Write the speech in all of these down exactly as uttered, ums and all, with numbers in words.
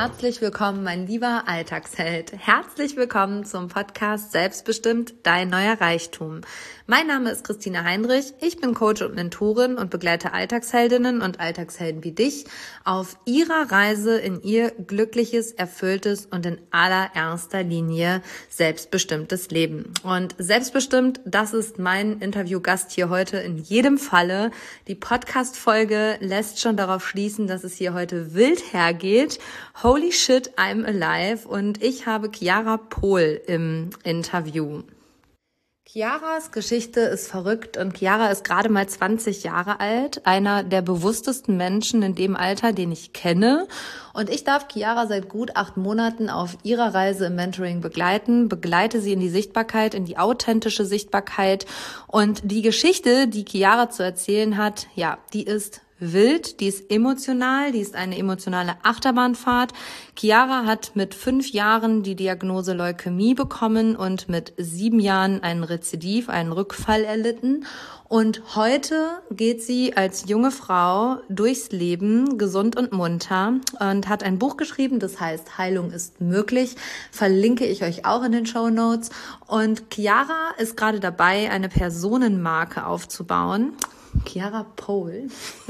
Herzlich willkommen, mein lieber Alltagsheld. Herzlich willkommen zum Podcast Selbstbestimmt, dein neuer Reichtum. Mein Name ist Christina Heinrich, ich bin Coach und Mentorin und begleite Alltagsheldinnen und Alltagshelden wie dich auf ihrer Reise in ihr glückliches, erfülltes und in allererster Linie selbstbestimmtes Leben. Und selbstbestimmt, das ist mein Interviewgast hier heute in jedem Falle. Die Podcast-Folge lässt schon darauf schließen, dass es hier heute wild hergeht. Holy shit, I'm alive. Und ich habe Chiara Pohl im Interview. Chiaras Geschichte ist verrückt und Chiara ist gerade mal zwanzig Jahre alt, einer der bewusstesten Menschen in dem Alter, den ich kenne. Und ich darf Chiara seit gut acht Monaten auf ihrer Reise im Mentoring begleiten, begleite sie in die Sichtbarkeit, in die authentische Sichtbarkeit. Und die Geschichte, die Chiara zu erzählen hat, ja, die ist wild, die ist emotional, die ist eine emotionale Achterbahnfahrt. Chiara hat mit fünf Jahren die Diagnose Leukämie bekommen und mit sieben Jahren einen Rezidiv, einen Rückfall erlitten. Und heute geht sie als junge Frau durchs Leben, gesund und munter, und hat ein Buch geschrieben, das heißt Heilung ist möglich. Verlinke ich euch auch in den Shownotes. Und Chiara ist gerade dabei, eine Personenmarke aufzubauen. Chiara Pohl.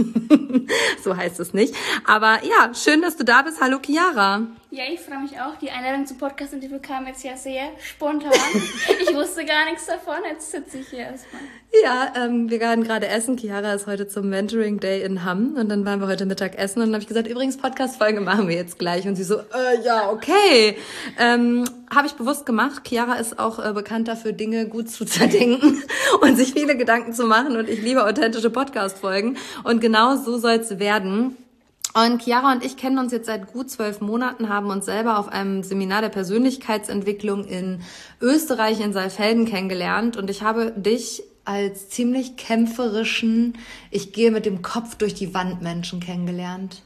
So heißt es nicht. Aber ja, schön, dass du da bist. Hallo Chiara. Ja, ich freue mich auch. Die Einladung zum Podcast-Interview kam jetzt ja sehr spontan. Ich wusste gar nichts davon. Jetzt sitze ich hier erstmal. Ja, ähm, wir waren gerade essen. Chiara ist heute zum Mentoring Day in Hamm. Und dann waren wir heute Mittag essen. Und dann habe ich gesagt, übrigens, Podcast-Folge machen wir jetzt gleich. Und sie so, äh, ja, okay. Ähm, habe ich bewusst gemacht. Chiara ist auch äh, bekannt dafür, Dinge gut zu zerdenken und sich viele Gedanken zu machen. Und ich liebe authentische Podcast-Folgen. Und genau so soll es werden. Und Chiara und ich kennen uns jetzt seit gut zwölf Monaten, haben uns selber auf einem Seminar der Persönlichkeitsentwicklung in Österreich in Saalfelden kennengelernt. Und ich habe dich als ziemlich kämpferischen, ich gehe mit dem Kopf durch die Wand Menschen kennengelernt.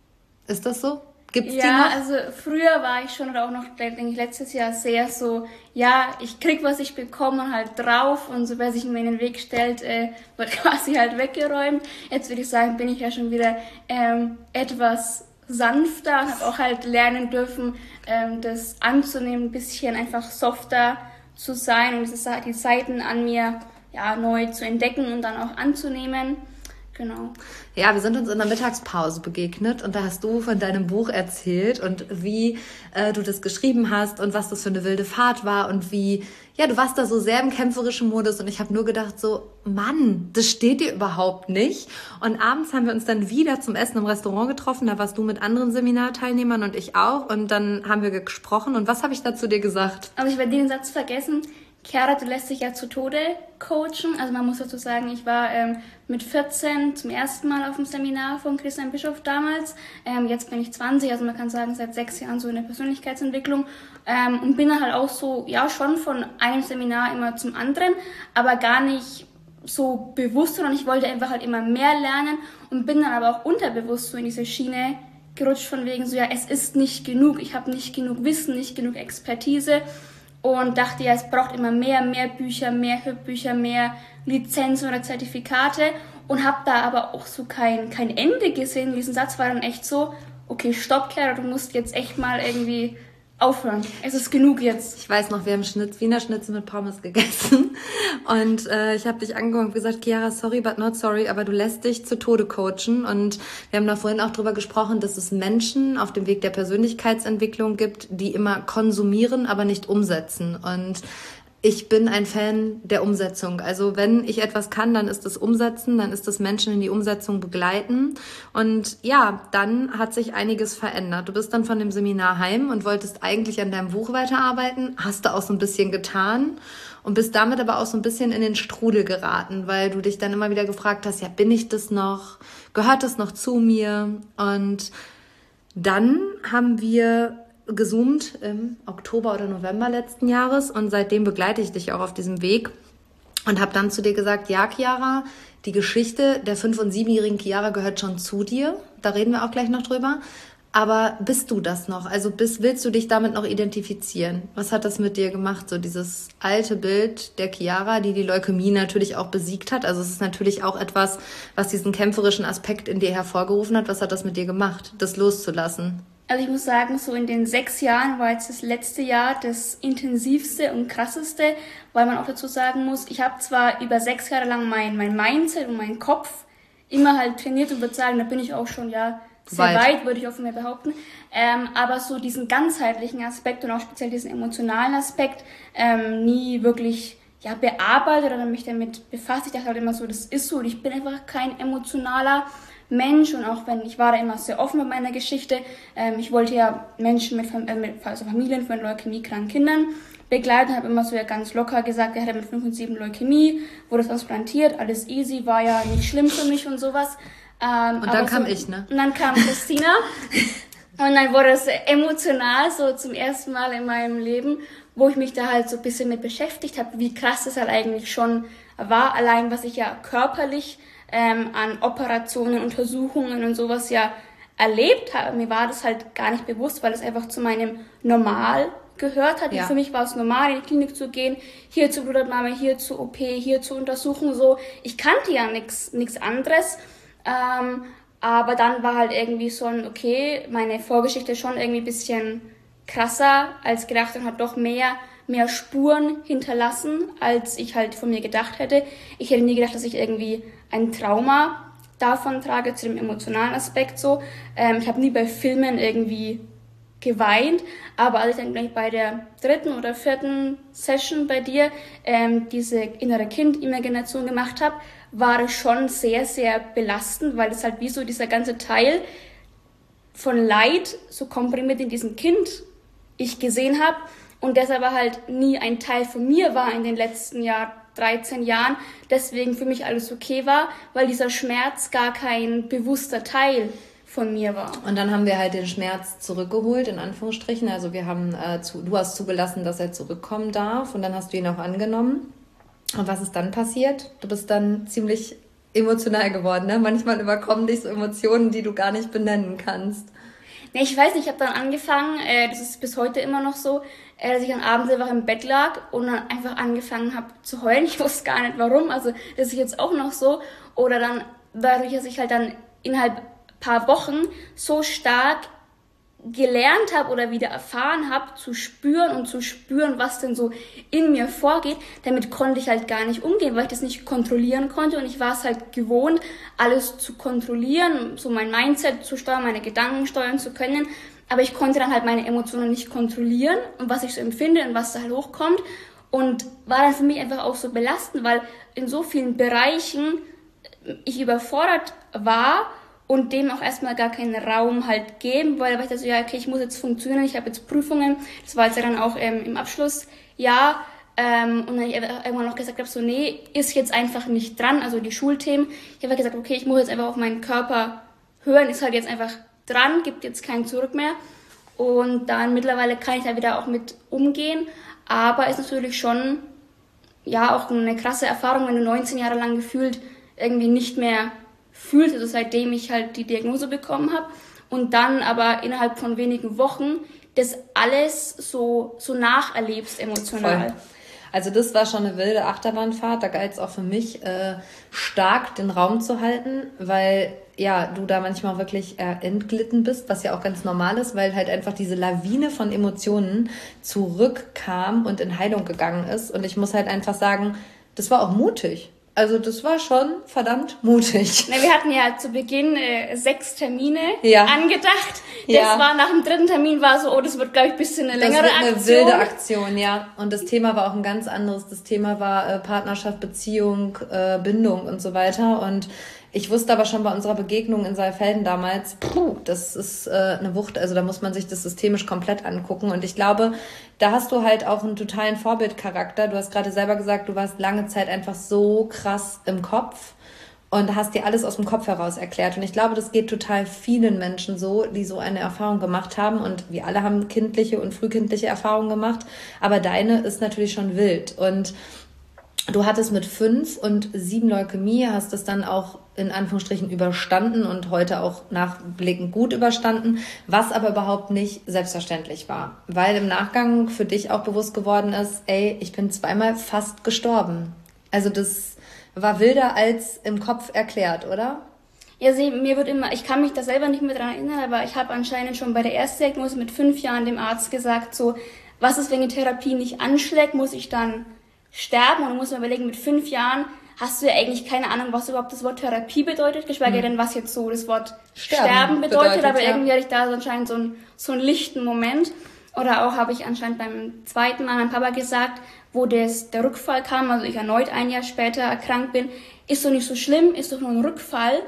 Ist das so? Gibt's ja, die noch? Also früher war ich schon oder auch noch, denke ich, letztes Jahr sehr so, ja, ich krieg, was ich bekomme und halt drauf und so, wer sich mir in den Weg stellt, äh, wird quasi halt weggeräumt. Jetzt würde ich sagen, bin ich ja schon wieder ähm, etwas sanfter und habe auch halt lernen dürfen, ähm, das anzunehmen, ein bisschen einfach softer zu sein und diese, die Seiten an mir ja neu zu entdecken und dann auch anzunehmen. Genau. Ja, wir sind uns in der Mittagspause begegnet und da hast du von deinem Buch erzählt und wie äh, du das geschrieben hast und was das für eine wilde Fahrt war und wie, ja, du warst da so sehr im kämpferischen Modus und ich habe nur gedacht so, Mann, das steht dir überhaupt nicht. Und abends haben wir uns dann wieder zum Essen im Restaurant getroffen, da warst du mit anderen Seminarteilnehmern und ich auch und dann haben wir gesprochen und was habe ich da zu dir gesagt? Aber ich werde den Satz vergessen. Chiara, du lässt dich ja zu Tode coachen. Also man muss dazu sagen, ich war ähm, mit vierzehn zum ersten Mal auf dem Seminar von Christian Bischof damals. Ähm, jetzt bin ich zwanzig, also man kann sagen, seit sechs Jahren so in der Persönlichkeitsentwicklung. Ähm, und bin dann halt auch so, ja schon von einem Seminar immer zum anderen, aber gar nicht so bewusst, sondern ich wollte einfach halt immer mehr lernen und bin dann aber auch unterbewusst so in diese Schiene gerutscht von wegen so, ja, es ist nicht genug, ich habe nicht genug Wissen, nicht genug Expertise. Und dachte ja, es braucht immer mehr, mehr Bücher, mehr Hörbücher, mehr Lizenzen oder Zertifikate und habe da aber auch so kein, kein Ende gesehen. Diesen Satz war dann echt so, okay, stopp, Chiara, du musst jetzt echt mal irgendwie aufhören. Es ist genug jetzt. Ich weiß noch, wir haben Schnitz, Wiener Schnitzel mit Pommes gegessen und äh, ich habe dich angeguckt und gesagt, Chiara, sorry, but not sorry, aber du lässt dich zu Tode coachen und wir haben da vorhin auch drüber gesprochen, dass es Menschen auf dem Weg der Persönlichkeitsentwicklung gibt, die immer konsumieren, aber nicht umsetzen und ich bin ein Fan der Umsetzung. Also wenn ich etwas kann, dann ist es umsetzen, dann ist es Menschen in die Umsetzung begleiten. Und ja, dann hat sich einiges verändert. Du bist dann von dem Seminar heim und wolltest eigentlich an deinem Buch weiterarbeiten, hast du auch so ein bisschen getan und bist damit aber auch so ein bisschen in den Strudel geraten, weil du dich dann immer wieder gefragt hast, ja, bin ich das noch? Gehört das noch zu mir? Und dann haben wir gezoomt im Oktober oder November letzten Jahres und seitdem begleite ich dich auch auf diesem Weg und habe dann zu dir gesagt, ja Chiara, die Geschichte der fünf- und siebenjährigen Chiara gehört schon zu dir, da reden wir auch gleich noch drüber, aber bist du das noch? Also bist, willst du dich damit noch identifizieren? Was hat das mit dir gemacht, so dieses alte Bild der Chiara, die die Leukämie natürlich auch besiegt hat, also es ist natürlich auch etwas, was diesen kämpferischen Aspekt in dir hervorgerufen hat, was hat das mit dir gemacht, das loszulassen? Also ich muss sagen, so in den sechs Jahren war jetzt das letzte Jahr das intensivste und krasseste, weil man auch dazu sagen muss, ich habe zwar über sechs Jahre lang mein, mein Mindset und meinen Kopf immer halt trainiert und würde sagen, da bin ich auch schon ja sehr weit, weit würde ich auch von mir behaupten, ähm, aber so diesen ganzheitlichen Aspekt und auch speziell diesen emotionalen Aspekt ähm, nie wirklich ja bearbeitet oder mich damit befasst. Ich dachte halt immer so, das ist so und ich bin einfach kein emotionaler Mensch und auch wenn, ich war da immer sehr offen mit meiner Geschichte, ähm, ich wollte ja Menschen mit, äh, mit also Familien von leukämiekranken Kindern begleiten, habe immer so ja ganz locker gesagt, er hatte mit fünf und sieben Leukämie, wurde transplantiert, alles easy, war ja nicht schlimm für mich und sowas. Ähm, und dann kam so, ich, ne? Und dann kam Christina und dann wurde es emotional so zum ersten Mal in meinem Leben, wo ich mich da halt so ein bisschen mit beschäftigt habe, wie krass das halt eigentlich schon war, allein was ich ja körperlich Ähm, an Operationen, Untersuchungen und sowas ja erlebt habe. Mir war das halt gar nicht bewusst, weil es einfach zu meinem Normal gehört hat. Ja. Für mich war es normal, in die Klinik zu gehen, hier zur Blutentnahme, hier zur O P, hier zur Untersuchung, so. Ich kannte ja nichts nichts anderes. Ähm, aber dann war halt irgendwie so ein, okay, meine Vorgeschichte schon irgendwie ein bisschen krasser als gedacht und hat doch mehr mehr Spuren hinterlassen, als ich halt von mir gedacht hätte. Ich hätte nie gedacht, dass ich irgendwie ein Trauma davon trage, zu dem emotionalen Aspekt so. Ähm, ich habe nie bei Filmen irgendwie geweint, aber als ich dann gleich bei der dritten oder vierten Session bei dir ähm, diese innere Kind-Imagination gemacht habe, war es schon sehr, sehr belastend, weil es halt wie so dieser ganze Teil von Leid so komprimiert in diesem Kind ich gesehen habe, und deshalb halt nie ein Teil von mir war in den letzten Jahr, dreizehn Jahren, deswegen für mich alles okay war, weil dieser Schmerz gar kein bewusster Teil von mir war. Und dann haben wir halt den Schmerz zurückgeholt, in Anführungsstrichen, also wir haben, äh, zu, du hast zugelassen, dass er zurückkommen darf und dann hast du ihn auch angenommen. Und was ist dann passiert? Du bist dann ziemlich emotional geworden, ne? Manchmal überkommen dich so Emotionen, die du gar nicht benennen kannst. Nee, ich weiß nicht, ich habe dann angefangen, äh, das ist bis heute immer noch so, äh, dass ich dann abends einfach im Bett lag und dann einfach angefangen habe zu heulen. Ich wusste gar nicht warum, also das ist jetzt auch noch so. Oder dann dadurch, dass ich halt dann innerhalb paar Wochen so stark gelernt habe oder wieder erfahren habe, zu spüren und zu spüren, was denn so in mir vorgeht, damit konnte ich halt gar nicht umgehen, weil ich das nicht kontrollieren konnte und ich war es halt gewohnt, alles zu kontrollieren, so mein Mindset zu steuern, meine Gedanken steuern zu können, aber ich konnte dann halt meine Emotionen nicht kontrollieren und was ich so empfinde und was da halt hochkommt und war dann für mich einfach auch so belastend, weil in so vielen Bereichen ich überfordert war und dem auch erstmal gar keinen Raum halt geben, weil ich dachte so, ja, okay, ich muss jetzt funktionieren, ich habe jetzt Prüfungen, das war jetzt ja dann auch ähm, im Abschlussjahr, ähm, und dann ich irgendwann noch gesagt habe, so, nee, ist jetzt einfach nicht dran, also die Schulthemen, ich habe gesagt, okay, ich muss jetzt einfach auf meinen Körper hören, ist halt jetzt einfach dran, gibt jetzt kein Zurück mehr und dann mittlerweile kann ich da wieder auch mit umgehen, aber ist natürlich schon, ja, auch eine krasse Erfahrung, wenn du neunzehn Jahre lang gefühlt irgendwie nicht mehr fühlt, also seitdem ich halt die Diagnose bekommen habe und dann aber innerhalb von wenigen Wochen das alles so so nacherlebst emotional. Voll. Also das war schon eine wilde Achterbahnfahrt, da galt es auch für mich, äh, stark den Raum zu halten, weil ja du da manchmal wirklich äh, entglitten bist, was ja auch ganz normal ist, weil halt einfach diese Lawine von Emotionen zurückkam und in Heilung gegangen ist und ich muss halt einfach sagen, das war auch mutig. Also das war schon verdammt mutig. Na, wir hatten ja zu Beginn äh, sechs Termine ja. angedacht. Das ja. war nach dem dritten Termin war so, oh, das wird, glaube ich, ein bisschen eine längere Aktion. Das wird eine wilde Aktion, ja. Und das Thema war auch ein ganz anderes. Das Thema war äh, Partnerschaft, Beziehung, äh, Bindung und so weiter. Und ich wusste aber schon bei unserer Begegnung in Saalfelden damals, puh, das ist äh, eine Wucht, also da muss man sich das systemisch komplett angucken. Und ich glaube, da hast du halt auch einen totalen Vorbildcharakter. Du hast gerade selber gesagt, du warst lange Zeit einfach so krass im Kopf und hast dir alles aus dem Kopf heraus erklärt. Und ich glaube, das geht total vielen Menschen so, die so eine Erfahrung gemacht haben. Und wir alle haben kindliche und frühkindliche Erfahrungen gemacht. Aber deine ist natürlich schon wild. Und du hattest mit fünf und sieben Leukämie, hast es dann auch in Anführungsstrichen überstanden und heute auch nachblickend gut überstanden, was aber überhaupt nicht selbstverständlich war. Weil im Nachgang für dich auch bewusst geworden ist, ey, ich bin zweimal fast gestorben. Also das war wilder als im Kopf erklärt, oder? Ja, sie, mir wird immer, ich kann mich da selber nicht mehr dran erinnern, aber ich habe anscheinend schon bei der Erstdiagnose mit fünf Jahren dem Arzt gesagt, so, was ist, wenn die Therapie nicht anschlägt, muss ich dann sterben? Und du musst mir überlegen, mit fünf Jahren hast du ja eigentlich keine Ahnung, was überhaupt das Wort Therapie bedeutet, geschweige mhm. denn, was jetzt so das Wort Sterben, Sterben bedeutet, bedeutet, aber ja. irgendwie hatte ich da so anscheinend so einen, so einen lichten Moment. Oder auch habe ich anscheinend beim zweiten Mal meinem Papa gesagt, wo das, der Rückfall kam, also ich erneut ein Jahr später erkrankt bin, ist doch nicht so schlimm, ist doch nur ein Rückfall.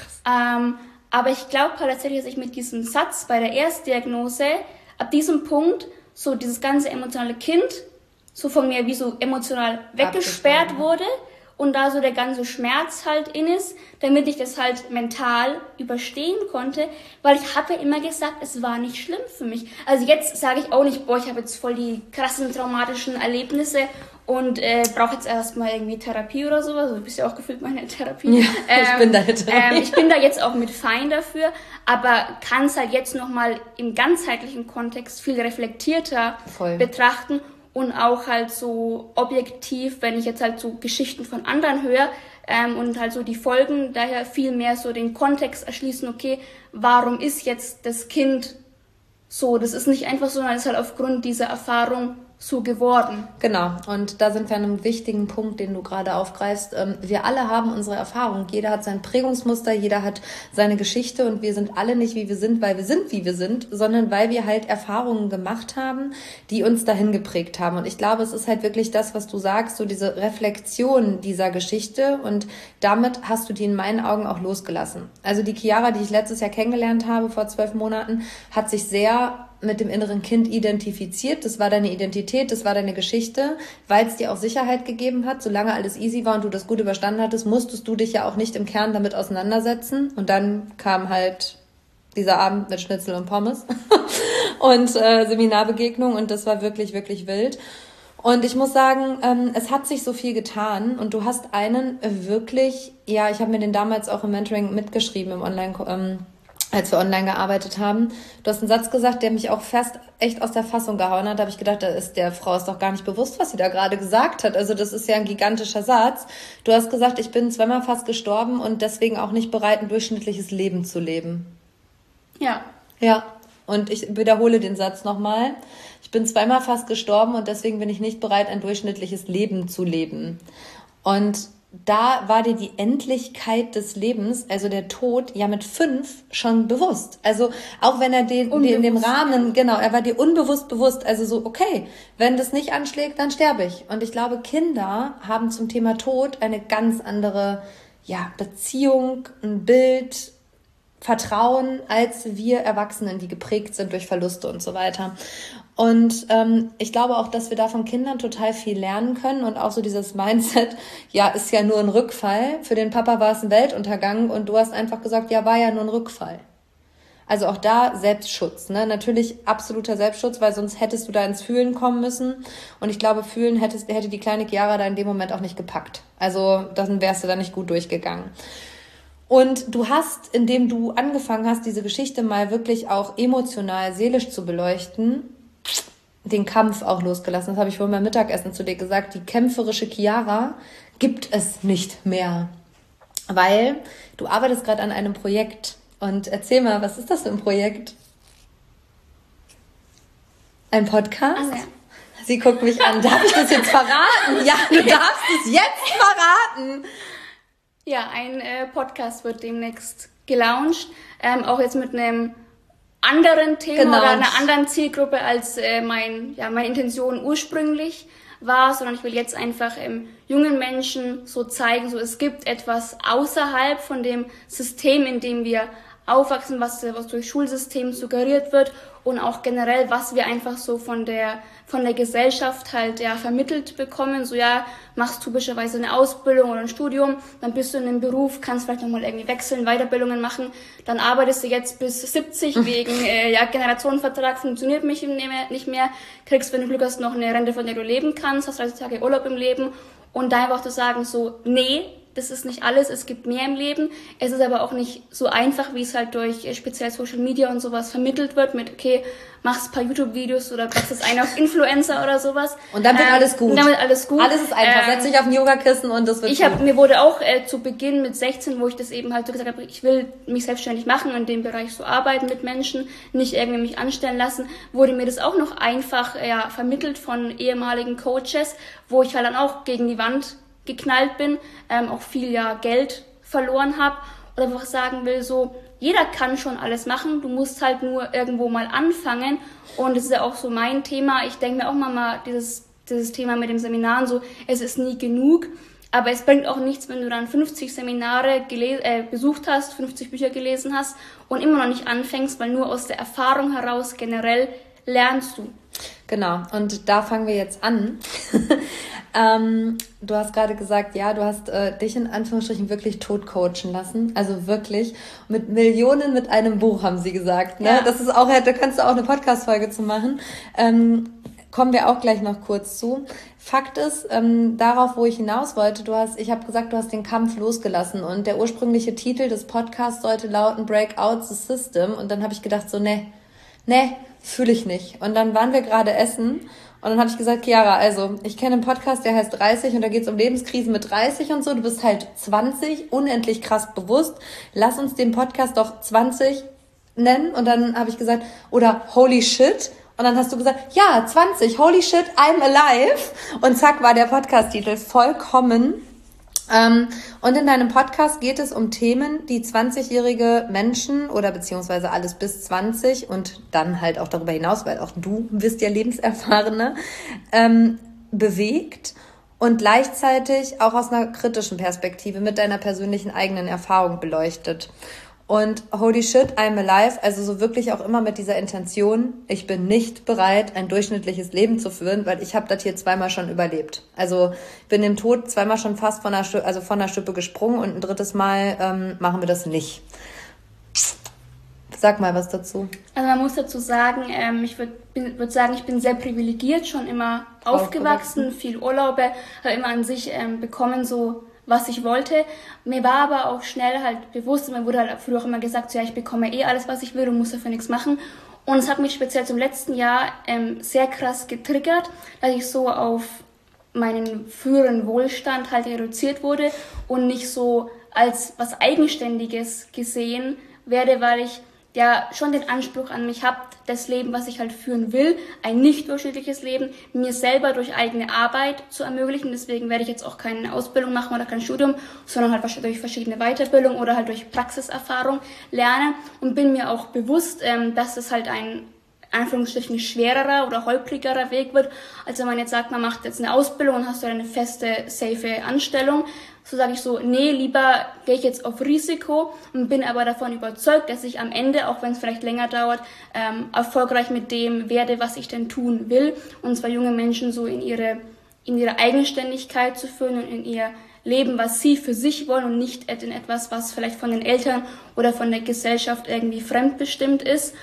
Ähm, aber ich glaube halt tatsächlich, dass ich mit diesem Satz bei der Erstdiagnose ab diesem Punkt so dieses ganze emotionale Kind so von mir wie so emotional weggesperrt wurde und da so der ganze Schmerz halt in ist, damit ich das halt mental überstehen konnte, weil ich habe ja immer gesagt, es war nicht schlimm für mich. Also jetzt sage ich auch nicht, boah, ich habe jetzt voll die krassen traumatischen Erlebnisse und äh, brauche jetzt erstmal irgendwie Therapie oder sowas. Also, du bist ja auch gefühlt meine Therapie. Ja, ähm, ich bin deine Therapie. Ähm, ich bin da jetzt auch mit fein dafür, aber kann es halt jetzt nochmal im ganzheitlichen Kontext viel reflektierter Voll. betrachten und auch halt so objektiv, wenn ich jetzt halt so Geschichten von anderen höre ähm, und halt so die Folgen, daher viel mehr so den Kontext erschließen, okay, warum ist jetzt das Kind so? Das ist nicht einfach so, sondern es ist halt aufgrund dieser Erfahrung so geworden. Genau, und da sind wir an einem wichtigen Punkt, den du gerade aufgreifst. Wir alle haben unsere Erfahrung. Jeder hat sein Prägungsmuster, jeder hat seine Geschichte und wir sind alle nicht, wie wir sind, weil wir sind, wie wir sind, sondern weil wir halt Erfahrungen gemacht haben, die uns dahin geprägt haben. Und ich glaube, es ist halt wirklich das, was du sagst, so diese Reflexion dieser Geschichte und damit hast du die in meinen Augen auch losgelassen. Also die Chiara, die ich letztes Jahr kennengelernt habe, vor zwölf Monaten, hat sich sehr mit dem inneren Kind identifiziert. Das war deine Identität, das war deine Geschichte, weil es dir auch Sicherheit gegeben hat. Solange alles easy war und du das gut überstanden hattest, musstest du dich ja auch nicht im Kern damit auseinandersetzen. Und dann kam halt dieser Abend mit Schnitzel und Pommes und äh, Seminarbegegnung und das war wirklich, wirklich wild. Und ich muss sagen, ähm, es hat sich so viel getan und du hast einen wirklich, ja, ich habe mir den damals auch im Mentoring mitgeschrieben, im Online- ähm, als wir online gearbeitet haben. Du hast einen Satz gesagt, der mich auch fast echt aus der Fassung gehauen hat. Da habe ich gedacht, da ist der Frau ist doch gar nicht bewusst, was sie da gerade gesagt hat. Also das ist ja ein gigantischer Satz. Du hast gesagt, ich bin zweimal fast gestorben und deswegen auch nicht bereit, ein durchschnittliches Leben zu leben. Ja. Ja, und ich wiederhole den Satz nochmal. Ich bin zweimal fast gestorben und deswegen bin ich nicht bereit, ein durchschnittliches Leben zu leben. Und da war dir die Endlichkeit des Lebens, also der Tod, ja mit fünf schon bewusst. Also auch wenn er den, den in dem Rahmen, ja. genau, er war dir unbewusst bewusst. Also so, okay, wenn das nicht anschlägt, dann sterbe ich. Und ich glaube, Kinder haben zum Thema Tod eine ganz andere, ja, Beziehung, ein Bild, Vertrauen als wir Erwachsenen, die geprägt sind durch Verluste und so weiter. Und ähm, ich glaube auch, dass wir da von Kindern total viel lernen können und auch so dieses Mindset, ja, ist ja nur ein Rückfall. Für den Papa war es ein Weltuntergang und du hast einfach gesagt, ja, war ja nur ein Rückfall. Also auch da Selbstschutz, ne? Natürlich absoluter Selbstschutz, weil sonst hättest du da ins Fühlen kommen müssen. Und ich glaube, Fühlen hättest, hätte die kleine Chiara da in dem Moment auch nicht gepackt. Also dann wärst du da nicht gut durchgegangen. Und du hast, indem du angefangen hast, diese Geschichte mal wirklich auch emotional, seelisch zu beleuchten, den Kampf auch losgelassen. Das habe ich vorhin beim Mittagessen zu dir gesagt. Die kämpferische Chiara gibt es nicht mehr. Weil du arbeitest gerade an einem Projekt. Und erzähl mal, was ist das für ein Projekt? Ein Podcast? Also, ja. Sie guckt mich an. Darf ich das jetzt verraten? Ja, du darfst es jetzt verraten. Ja, ein äh, Podcast wird demnächst gelauncht. Ähm, auch jetzt mit einem anderen Thema genau. oder einer anderen Zielgruppe als äh, mein, ja, meine Intention ursprünglich war, sondern ich will jetzt einfach ähm, jungen Menschen so zeigen, so es gibt etwas außerhalb von dem System, in dem wir aufwachsen, was, was durch Schulsystem suggeriert wird und auch generell, was wir einfach so von der von der Gesellschaft halt ja vermittelt bekommen. So ja, machst typischerweise eine Ausbildung oder ein Studium, dann bist du in einem Beruf, kannst vielleicht nochmal irgendwie wechseln, Weiterbildungen machen, dann arbeitest du jetzt bis siebzig wegen äh, ja Generationenvertrag, funktioniert mich nicht mehr, kriegst, wenn du Glück hast, noch eine Rente, von der du leben kannst, hast dreißig Tage Urlaub im Leben und da einfach zu sagen so, nee, das ist nicht alles, es gibt mehr im Leben. Es ist aber auch nicht so einfach, wie es halt durch äh, speziell Social Media und sowas vermittelt wird mit, okay, machst ein paar YouTube-Videos oder machst das eine auf Influencer oder sowas. Und dann wird ähm, alles gut. Und dann wird alles gut. Alles ist einfach. Ähm, Setz dich auf ein Yogakissen und das wird ich gut. Hab, mir wurde auch äh, zu Beginn mit sechzehn, wo ich das eben halt so gesagt habe, ich will mich selbstständig machen, in dem Bereich so arbeiten mit Menschen, nicht irgendwie mich anstellen lassen, wurde mir das auch noch einfach äh, ja, vermittelt von ehemaligen Coaches, wo ich halt dann auch gegen die Wand geknallt bin, ähm, auch viel ja Geld verloren habe. Oder einfach sagen will, so, jeder kann schon alles machen, du musst halt nur irgendwo mal anfangen. Und das ist ja auch so mein Thema. Ich denke mir auch mal, dieses, dieses Thema mit dem Seminaren so, es ist nie genug. Aber es bringt auch nichts, wenn du dann fünfzig Seminare gele- äh, besucht hast, fünfzig Bücher gelesen hast und immer noch nicht anfängst, weil nur aus der Erfahrung heraus generell lernst du. Genau, und da fangen wir jetzt an. ähm, du hast gerade gesagt, ja, du hast äh, dich in Anführungsstrichen wirklich tot coachen lassen. Also wirklich mit Millionen mit einem Buch, haben sie gesagt. Ne? Ja. Das ist auch, da kannst du auch eine Podcast-Folge zu machen. Ähm, kommen wir auch gleich noch kurz zu. Fakt ist, ähm, darauf, wo ich hinaus wollte, du hast, ich habe gesagt, du hast den Kampf losgelassen und der ursprüngliche Titel des Podcasts sollte lauten Break Out the System und dann habe ich gedacht so, ne, ne, fühle ich nicht. Und dann waren wir gerade essen und dann habe ich gesagt, Chiara, also ich kenne einen Podcast, der heißt dreißig und da geht es um Lebenskrisen mit dreißig und so. Du bist halt zwanzig, unendlich krass bewusst. Lass uns den Podcast doch zwanzig nennen. Und dann habe ich gesagt, oder Holy Shit. Und dann hast du gesagt, ja, zwanzig, Holy Shit, I'm alive. Und zack, war der Podcast-Titel vollkommen. Ähm, und in deinem Podcast geht es um Themen, die zwanzigjährige Menschen oder beziehungsweise alles bis zwanzig und dann halt auch darüber hinaus, weil auch du bist ja lebenserfahrene, ähm, bewegt und gleichzeitig auch aus einer kritischen Perspektive mit deiner persönlichen eigenen Erfahrung beleuchtet. Und holy shit, I'm alive, also so wirklich auch immer mit dieser Intention, ich bin nicht bereit, ein durchschnittliches Leben zu führen, weil ich habe das hier zweimal schon überlebt. Also bin dem Tod zweimal schon fast von der, Stü- also von der Schippe gesprungen und ein drittes Mal ähm, machen wir das nicht. Sag mal was dazu. Also man muss dazu sagen, ähm, ich würde würd sagen, ich bin sehr privilegiert, schon immer aufgewachsen, aufgewachsen. Viel Urlaube, habe immer an sich ähm, bekommen, so was ich wollte. Mir war aber auch schnell halt bewusst, mir wurde halt früher auch immer gesagt, so, ja, ich bekomme eh alles, was ich will und muss dafür nichts machen. Und es hat mich speziell zum letzten Jahr ähm, sehr krass getriggert, dass ich so auf meinen früheren Wohlstand halt reduziert wurde und nicht so als was Eigenständiges gesehen werde, weil ich ja schon den Anspruch an mich habe, das Leben, was ich halt führen will, ein nicht durchschnittliches Leben, mir selber durch eigene Arbeit zu ermöglichen. Deswegen werde ich jetzt auch keine Ausbildung machen oder kein Studium, sondern halt durch verschiedene Weiterbildung oder halt durch Praxiserfahrung lernen und bin mir auch bewusst, dass es halt ein Anführungsstrichen schwererer oder holprigerer Weg wird, als wenn man jetzt sagt, man macht jetzt eine Ausbildung und hast du eine feste, safe Anstellung. So sage ich so, nee, lieber gehe ich jetzt auf Risiko und bin aber davon überzeugt, dass ich am Ende, auch wenn es vielleicht länger dauert, ähm, erfolgreich mit dem werde, was ich denn tun will. Und zwar junge Menschen so in ihre, in ihre Eigenständigkeit zu führen und in ihr Leben, was sie für sich wollen und nicht in etwas, was vielleicht von den Eltern oder von der Gesellschaft irgendwie fremdbestimmt ist.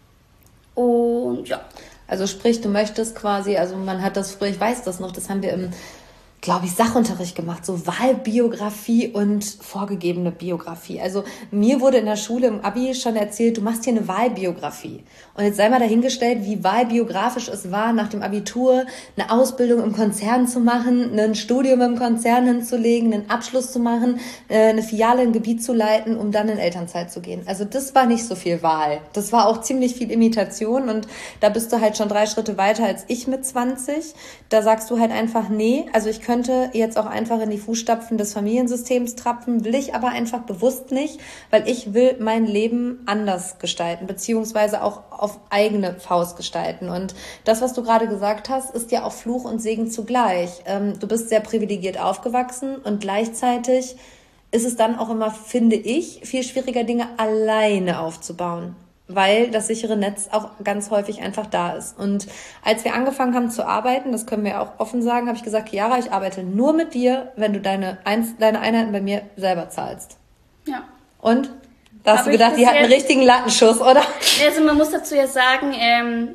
Und ja. Also sprich, du möchtest quasi, also man hat das früher, ich weiß das noch, das haben wir im, glaube ich, Sachunterricht gemacht, so Wahlbiografie und vorgegebene Biografie. Also mir wurde in der Schule im Abi schon erzählt, du machst hier eine Wahlbiografie. Und jetzt sei mal dahingestellt, wie wahlbiografisch es war, nach dem Abitur eine Ausbildung im Konzern zu machen, ein Studium im Konzern hinzulegen, einen Abschluss zu machen, eine Filiale im Gebiet zu leiten, um dann in Elternzeit zu gehen. Also das war nicht so viel Wahl. Das war auch ziemlich viel Imitation und da bist du halt schon drei Schritte weiter als ich mit zwanzig. Da sagst du halt einfach, nee, also ich könnte jetzt auch einfach in die Fußstapfen des Familiensystems trapfen, will ich aber einfach bewusst nicht, weil ich will mein Leben anders gestalten, beziehungsweise auch auf eigene Faust gestalten. Und das, was du gerade gesagt hast, ist ja auch Fluch und Segen zugleich. Ähm, du bist sehr privilegiert aufgewachsen und gleichzeitig ist es dann auch immer, finde ich, viel schwieriger, Dinge alleine aufzubauen, weil das sichere Netz auch ganz häufig einfach da ist. Und als wir angefangen haben zu arbeiten, das können wir auch offen sagen, habe ich gesagt, Chiara, ich arbeite nur mit dir, wenn du deine, Einz- deine Einheiten bei mir selber zahlst. Ja. Und? Da hast du gedacht, die hat einen richtigen Lattenschuss, oder? Also man muss dazu ja sagen, ähm,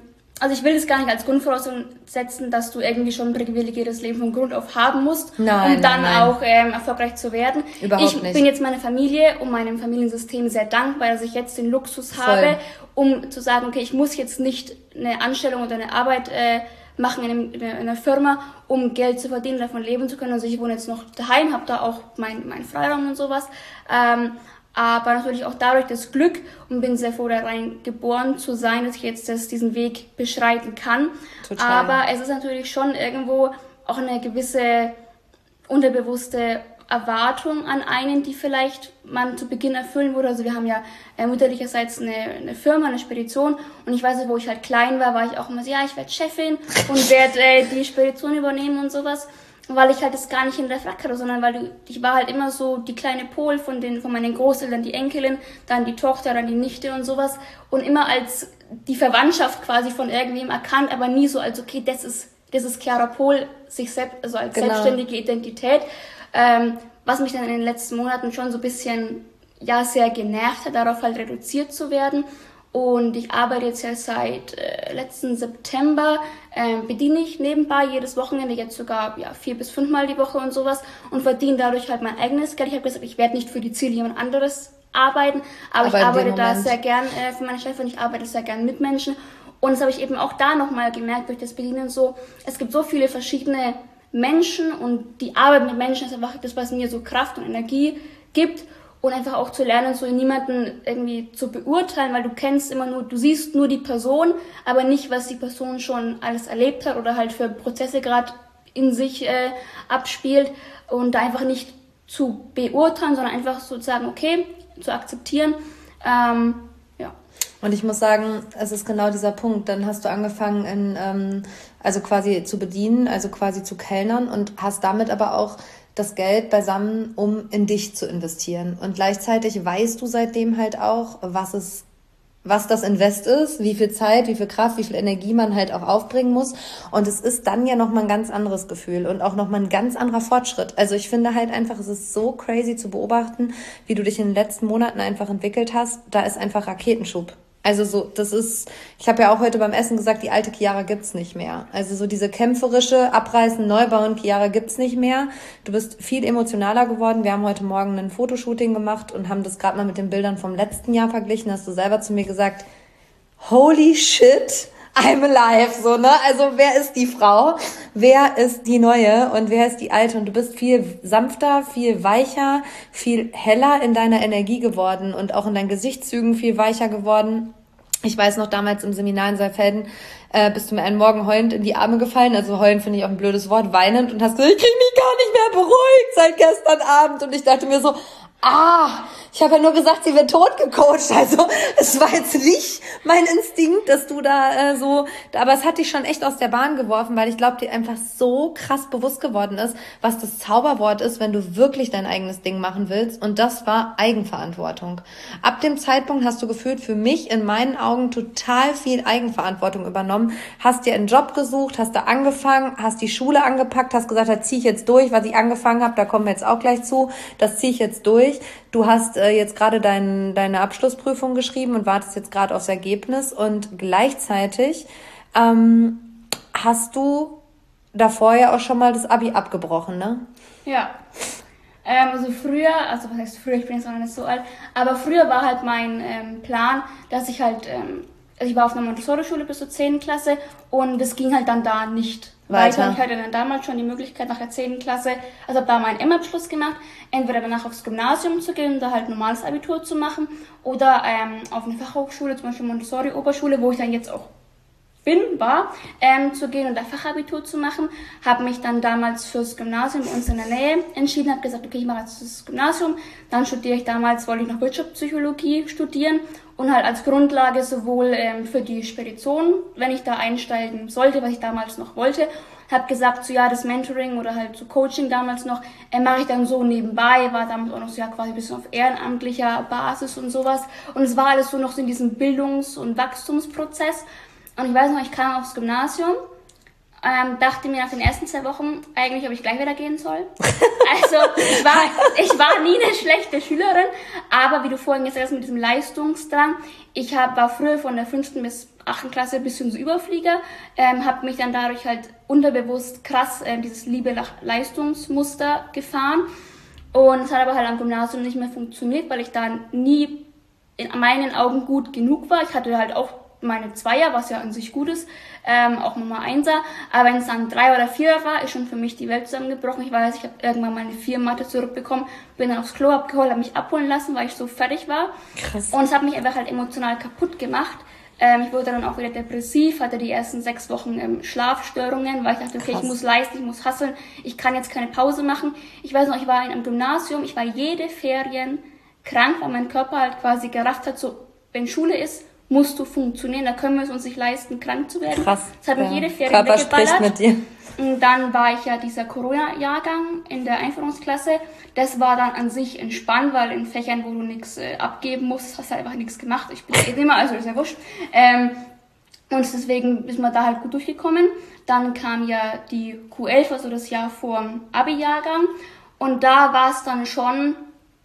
Also ich will es gar nicht als Grundvoraussetzung setzen, dass du irgendwie schon ein privilegiertes Leben von Grund auf haben musst, nein, um dann nein, nein. auch ähm, erfolgreich zu werden. Überhaupt ich nicht. bin jetzt meiner Familie und meinem Familiensystem sehr dankbar, dass ich jetzt den Luxus Voll. habe, um zu sagen, okay, ich muss jetzt nicht eine Anstellung oder eine Arbeit äh, machen in, einem, in einer Firma, um Geld zu verdienen, davon leben zu können. Also ich wohne jetzt noch daheim, habe da auch meinen mein Freiraum und sowas. Ähm, aber natürlich auch dadurch das Glück und bin sehr froh, da rein geboren zu sein, dass ich jetzt das, diesen Weg beschreiten kann. Total. Aber es ist natürlich schon irgendwo auch eine gewisse unterbewusste Erwartung an einen, die vielleicht man zu Beginn erfüllen würde. Also wir haben ja äh, mütterlicherseits eine, eine Firma, eine Spedition, und ich weiß nicht, wo ich halt klein war, war ich auch immer so, ja, ich werde Chefin und werde äh, die Spedition übernehmen und sowas. Weil ich halt das gar nicht hinterfragt hatte, sondern weil ich war halt immer so die kleine Pol von den von meinen Großeltern, die Enkelin, dann die Tochter, dann die Nichte und sowas, und immer als die Verwandtschaft quasi von irgendwem erkannt, aber nie so als, okay, das ist das ist Chiara Pohl, sich selbst, also als genau. selbstständige Identität, ähm, was mich dann in den letzten Monaten schon so ein bisschen, ja, sehr genervt hat, darauf halt reduziert zu werden. Und ich arbeite jetzt ja seit äh, letzten September, äh, bediene ich nebenbei jedes Wochenende, jetzt sogar ja vier bis fünfmal die Woche und sowas, und verdiene dadurch halt mein eigenes Geld. Ich habe gesagt, ich werde nicht für die Ziele jemand anderes arbeiten, aber, aber ich arbeite da sehr gern äh, für meine Chefin, ich arbeite sehr gern mit Menschen. Und das habe ich eben auch da nochmal gemerkt durch das Bedienen so, es gibt so viele verschiedene Menschen, und die Arbeit mit Menschen ist einfach das, was mir so Kraft und Energie gibt. Und einfach auch zu lernen, so niemanden irgendwie zu beurteilen, weil du kennst immer nur, du siehst nur die Person, aber nicht, was die Person schon alles erlebt hat oder halt für Prozesse gerade in sich äh, abspielt, und da einfach nicht zu beurteilen, sondern einfach sozusagen, okay, zu akzeptieren. Ähm, ja. Und ich muss sagen, es ist genau dieser Punkt. Dann hast du angefangen, in, ähm, also quasi zu bedienen, also quasi zu kellnern, und hast damit aber auch das Geld beisammen, um in dich zu investieren. Und gleichzeitig weißt du seitdem halt auch, was es, was das Invest ist, wie viel Zeit, wie viel Kraft, wie viel Energie man halt auch aufbringen muss. Und es ist dann ja nochmal ein ganz anderes Gefühl und auch nochmal ein ganz anderer Fortschritt. Also ich finde halt einfach, es ist so crazy zu beobachten, wie du dich in den letzten Monaten einfach entwickelt hast. Da ist einfach Raketenschub. Also so, das ist, ich habe ja auch heute beim Essen gesagt, die alte Chiara gibt's nicht mehr. Also so diese kämpferische, abreißen, neubauen Chiara gibt's nicht mehr. Du bist viel emotionaler geworden. Wir haben heute Morgen ein Fotoshooting gemacht und haben das gerade mal mit den Bildern vom letzten Jahr verglichen. Hast du selber zu mir gesagt, holy shit, I'm alive, so, ne? Also wer ist die Frau? Wer ist die Neue und wer ist die Alte? Und du bist viel sanfter, viel weicher, viel heller in deiner Energie geworden und auch in deinen Gesichtszügen viel weicher geworden. Ich weiß noch, damals im Seminar in Saalfelden äh, bist du mir einen Morgen heulend in die Arme gefallen. Also heulen finde ich auch ein blödes Wort, weinend, und hast gesagt, ich kriege mich gar nicht mehr beruhigt seit gestern Abend. Und ich dachte mir so, ah, ich habe ja nur gesagt, sie wird tot gecoacht. Also es war jetzt nicht mein Instinkt, dass du da äh, so, aber es hat dich schon echt aus der Bahn geworfen, weil ich glaube, dir einfach so krass bewusst geworden ist, was das Zauberwort ist, wenn du wirklich dein eigenes Ding machen willst. Und das war Eigenverantwortung. Ab dem Zeitpunkt hast du gefühlt für mich in meinen Augen total viel Eigenverantwortung übernommen, hast dir einen Job gesucht, hast da angefangen, hast die Schule angepackt, hast gesagt, da ziehe ich jetzt durch, was ich angefangen habe, da kommen wir jetzt auch gleich zu, das ziehe ich jetzt durch. Du hast äh, jetzt gerade dein, deine Abschlussprüfung geschrieben und wartest jetzt gerade aufs Ergebnis, und gleichzeitig ähm, hast du davor ja auch schon mal das Abi abgebrochen, ne? Ja. Ähm, also früher, also was heißt früher, ich bin jetzt noch nicht so alt, aber früher war halt mein ähm, Plan, dass ich halt, ähm, also ich war auf einer Montessori-Schule bis zur zehnten Klasse, und das ging halt dann da nicht weiter. weiter. Ich hatte dann damals schon die Möglichkeit, nach der zehnten Klasse, also habe da meinen M-Abschluss gemacht, entweder danach aufs Gymnasium zu gehen, da halt normales Abitur zu machen, oder ähm, auf eine Fachhochschule, zum Beispiel Montessori-Oberschule, wo ich dann jetzt auch bin, war, ähm, zu gehen und da Fachabitur zu machen. Habe mich dann damals fürs Gymnasium bei uns in der Nähe entschieden, habe gesagt, okay, ich mache jetzt das Gymnasium, dann studiere ich, damals wollte ich noch Wirtschaftspsychologie studieren, und halt als Grundlage sowohl ähm, für die Spedition, wenn ich da einsteigen sollte, was ich damals noch wollte, habe gesagt, so ja, das Mentoring oder halt so Coaching damals noch, äh, mache ich dann so nebenbei, war damals auch noch so ja quasi ein bisschen auf ehrenamtlicher Basis und sowas, und es war alles so noch so in diesem Bildungs- und Wachstumsprozess. Und ich weiß noch, ich kam aufs Gymnasium, ähm, dachte mir nach den ersten zwei Wochen eigentlich, ob ich gleich wieder gehen soll. Also ich war, ich war nie eine schlechte Schülerin, aber wie du vorhin gesagt hast mit diesem Leistungsdrang, ich hab, war früher von der fünften bis achten Klasse ein bisschen so Überflieger, ähm, habe mich dann dadurch halt unterbewusst krass äh, dieses Liebe-Leistungsmuster gefahren. Und es hat aber halt am Gymnasium nicht mehr funktioniert, weil ich da nie in meinen Augen gut genug war. Ich hatte halt auch meine Zweier, was ja an sich gut ist, ähm, auch nochmal Einser. Aber wenn es dann drei oder vier war, ist schon für mich die Welt zusammengebrochen. Ich weiß, ich habe irgendwann meine vier Mathe zurückbekommen, bin dann aufs Klo abgeholt, habe mich abholen lassen, weil ich so fertig war. Krass. Und es hat mich einfach halt emotional kaputt gemacht. Ähm, ich wurde dann auch wieder depressiv, hatte die ersten sechs Wochen ähm, Schlafstörungen, weil ich dachte, okay, Krass. ich muss leisten, ich muss hustlen, ich kann jetzt keine Pause machen. Ich weiß noch, ich war in einem Gymnasium, ich war jede Ferien krank, weil mein Körper halt quasi gerafft hat, so, wenn Schule ist, musst du funktionieren, da können wir es uns nicht leisten, krank zu werden. Krass. Das hat mich ja. jede Ferien Körper spricht mit dir. Und dann war ich ja dieser Corona-Jahrgang in der Einführungsklasse. Das war dann an sich entspannt, weil in Fächern, wo du nichts äh, abgeben musst, hast du halt einfach nichts gemacht. Ich bin eh immer, also ist ja wurscht. Ähm, und deswegen ist man da halt gut durchgekommen. Dann kam ja die Q elf, also das Jahr vor dem Abi-Jahrgang. Und da war es dann schon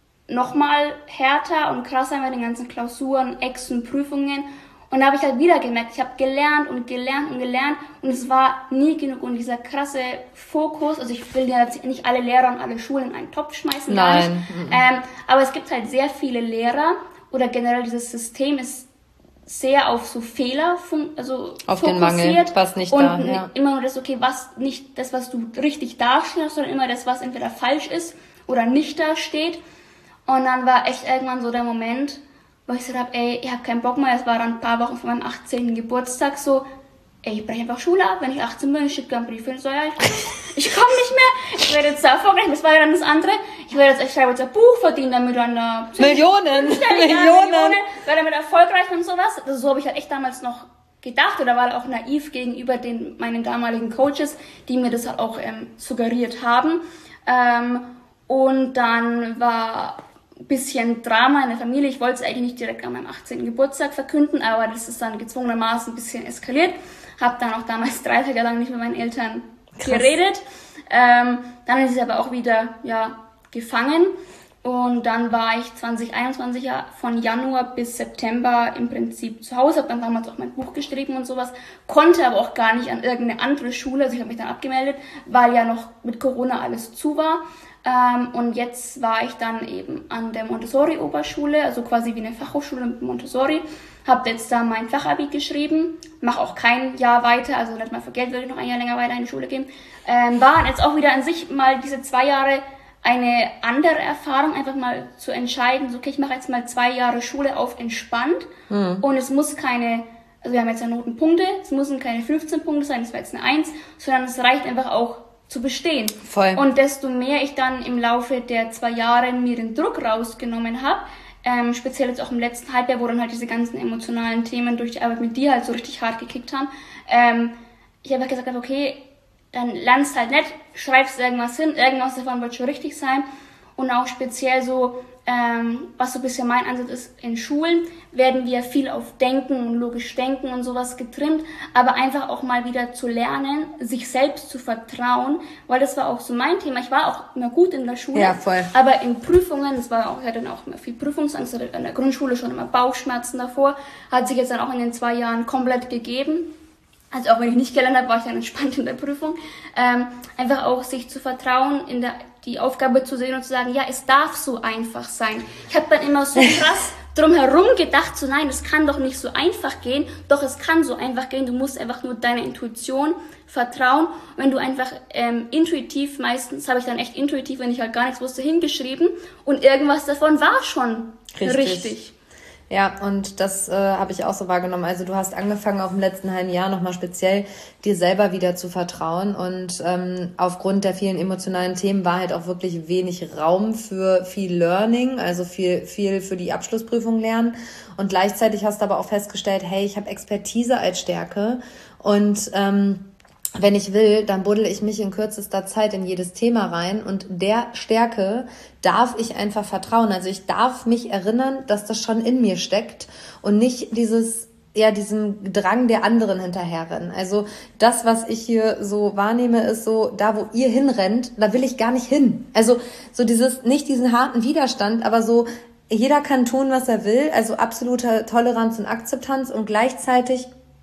nochmal härter und krasser mit den ganzen Klausuren, Exen, Prüfungen. Und da habe ich halt wieder gemerkt, ich habe gelernt und gelernt und gelernt und es war nie genug. Und dieser krasse Fokus, also ich will ja nicht alle Lehrer und alle Schulen in einen Topf schmeißen, gar nicht. Mhm. Ähm, aber es gibt halt sehr viele Lehrer oder generell dieses System ist sehr auf so Fehler fun- also auf fokussiert. Den Mangel, was nicht und da, ja. immer nur das, okay, was nicht das, was du richtig darstellst, sondern immer das, was entweder falsch ist oder nicht da steht. Und dann war echt irgendwann so der Moment, wo ich gesagt habe, ey, ich habe keinen Bock mehr. Es war dann ein paar Wochen vor meinem achtzehnten Geburtstag so, ey, ich breche einfach Schule ab. Wenn ich achtzehn bin, ich schicke einen Brief hin, so, ja, ich, ich komme nicht mehr. Ich werde jetzt da erfolgreich. Das war ja dann das andere. Ich werde jetzt, ich schreibe jetzt ein Buch, verdiene damit dann da Millionen, Millionen. Millionen. Werde damit erfolgreich und sowas. Also so habe ich halt echt damals noch gedacht oder war auch naiv gegenüber den meinen damaligen Coaches, die mir das halt auch ähm, suggeriert haben. Ähm, und dann war bisschen Drama in der Familie. Ich wollte es eigentlich nicht direkt an meinem achtzehnten Geburtstag verkünden, aber das ist dann gezwungenermaßen ein bisschen eskaliert. Hab dann auch damals drei Tage lang nicht mit meinen Eltern Krass. geredet. Ähm, dann ist es aber auch wieder ja gefangen. Und dann war ich zwanzig einundzwanzig ja, von Januar bis September im Prinzip zu Hause. Habe dann damals auch mein Buch geschrieben und sowas. Konnte aber auch gar nicht an irgendeine andere Schule. Also ich habe mich dann abgemeldet, weil ja noch mit Corona alles zu war. Ähm, und jetzt war ich dann eben an der Montessori-Oberschule, also quasi wie eine Fachhochschule mit Montessori. Habe jetzt da mein Fachabi geschrieben, mache auch kein Jahr weiter, also nicht mal für Geld würde ich noch ein Jahr länger weiter in die Schule gehen. Ähm, war jetzt auch wieder an sich mal diese zwei Jahre eine andere Erfahrung, einfach mal zu entscheiden, so okay, ich mache jetzt mal zwei Jahre Schule auf entspannt mhm. und es muss keine, also wir haben jetzt ja Notenpunkte, es müssen keine fünfzehn Punkte sein, das war jetzt eine eins, sondern es reicht einfach auch zu bestehen. Voll. Und desto mehr ich dann im Laufe der zwei Jahre mir den Druck rausgenommen habe, ähm, speziell jetzt auch im letzten Halbjahr, wo dann halt diese ganzen emotionalen Themen durch die Arbeit mit dir halt so richtig hart gekickt haben, ähm, ich habe halt gesagt, okay, dann lernst halt nicht, schreibst irgendwas hin, irgendwas davon wird schon richtig sein. Und auch speziell so, ähm, was so ein bisschen mein Ansatz ist, in Schulen werden wir viel auf Denken und logisch Denken und sowas getrimmt, aber einfach auch mal wieder zu lernen, sich selbst zu vertrauen, weil das war auch so mein Thema. Ich war auch immer gut in der Schule, ja, voll. Aber in Prüfungen, das war auch, ich hatte dann auch immer viel Prüfungsangst, hatte in der Grundschule schon immer Bauchschmerzen davor, hat sich jetzt dann auch in den zwei Jahren komplett gegeben. Also auch wenn ich nicht gelernt habe, war ich dann entspannt in der Prüfung. Ähm, einfach auch sich zu vertrauen, in der die Aufgabe zu sehen und zu sagen, ja, es darf so einfach sein. Ich habe dann immer so krass drumherum gedacht, so nein, es kann doch nicht so einfach gehen. Doch, es kann so einfach gehen. Du musst einfach nur deiner Intuition vertrauen. Wenn du einfach ähm, intuitiv, meistens habe ich dann echt intuitiv, wenn ich halt gar nichts wusste, hingeschrieben und irgendwas davon war schon richtig. richtig. Ja, und das äh, habe ich auch so wahrgenommen. Also du hast angefangen, auch im letzten halben Jahr nochmal speziell dir selber wieder zu vertrauen. Und ähm, aufgrund der vielen emotionalen Themen war halt auch wirklich wenig Raum für viel Learning, also viel viel für die Abschlussprüfung lernen. Und gleichzeitig hast du aber auch festgestellt, hey, ich habe Expertise als Stärke und ähm, wenn ich will, dann buddel ich mich in kürzester Zeit in jedes Thema rein und der Stärke darf ich einfach vertrauen. Also ich darf mich erinnern, dass das schon in mir steckt und nicht dieses, ja, diesem Drang der anderen hinterherrennen. Also das, was ich hier so wahrnehme, ist so, da wo ihr hinrennt, da will ich gar nicht hin. Also so dieses, nicht diesen harten Widerstand, aber so, jeder kann tun, was er will, also absolute Toleranz und Akzeptanz und gleichzeitig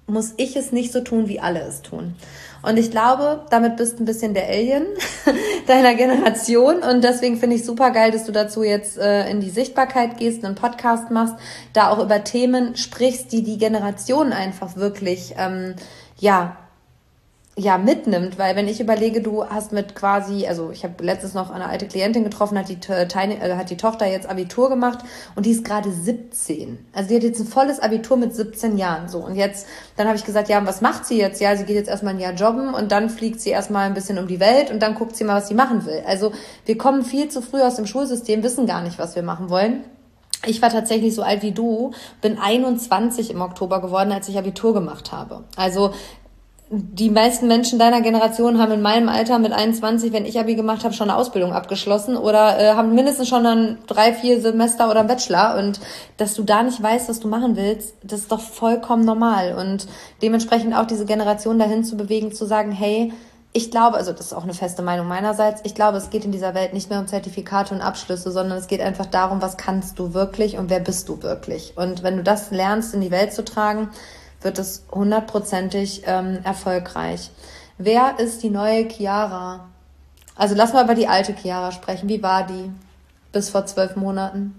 muss ich es nicht so tun, wie alle es tun. Und ich glaube, damit bist du ein bisschen der Alien deiner Generation. Und deswegen finde ich super geil, dass du dazu jetzt äh, in die Sichtbarkeit gehst, einen Podcast machst, da auch über Themen sprichst, die die Generation einfach wirklich, ähm, ja, ja, mitnimmt, weil wenn ich überlege, du hast mit quasi, also ich habe letztens noch eine alte Klientin getroffen, hat die, Teine, äh, hat die Tochter jetzt Abitur gemacht und die ist gerade siebzehn. Also die hat jetzt ein volles Abitur mit siebzehn Jahren, so. Und jetzt, dann habe ich gesagt, ja, was macht sie jetzt? Ja, sie geht jetzt erstmal ein Jahr jobben und dann fliegt sie erstmal ein bisschen um die Welt und dann guckt sie mal, was sie machen will. Also wir kommen viel zu früh aus dem Schulsystem, wissen gar nicht, was wir machen wollen. Ich war tatsächlich so alt wie du, bin einundzwanzig im Oktober geworden, als ich Abitur gemacht habe. Also die meisten Menschen deiner Generation haben in meinem Alter mit einundzwanzig, wenn ich Abi gemacht habe, schon eine Ausbildung abgeschlossen oder äh, haben mindestens schon dann drei, vier Semester oder einen Bachelor. Und dass du da nicht weißt, was du machen willst, das ist doch vollkommen normal. Und dementsprechend auch diese Generation dahin zu bewegen, zu sagen, hey, ich glaube, also das ist auch eine feste Meinung meinerseits, ich glaube, es geht in dieser Welt nicht mehr um Zertifikate und Abschlüsse, sondern es geht einfach darum, was kannst du wirklich und wer bist du wirklich. Und wenn du das lernst, in die Welt zu tragen, wird es hundertprozentig ähm, erfolgreich. Wer ist die neue Chiara? Also lass mal über die alte Chiara sprechen. Wie war die bis vor zwölf Monaten?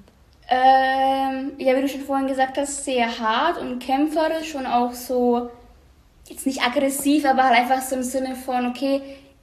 Ähm, ja, wie du schon vorhin gesagt hast, sehr hart und kämpferisch und auch so, jetzt nicht aggressiv, aber halt einfach so im Sinne von, okay,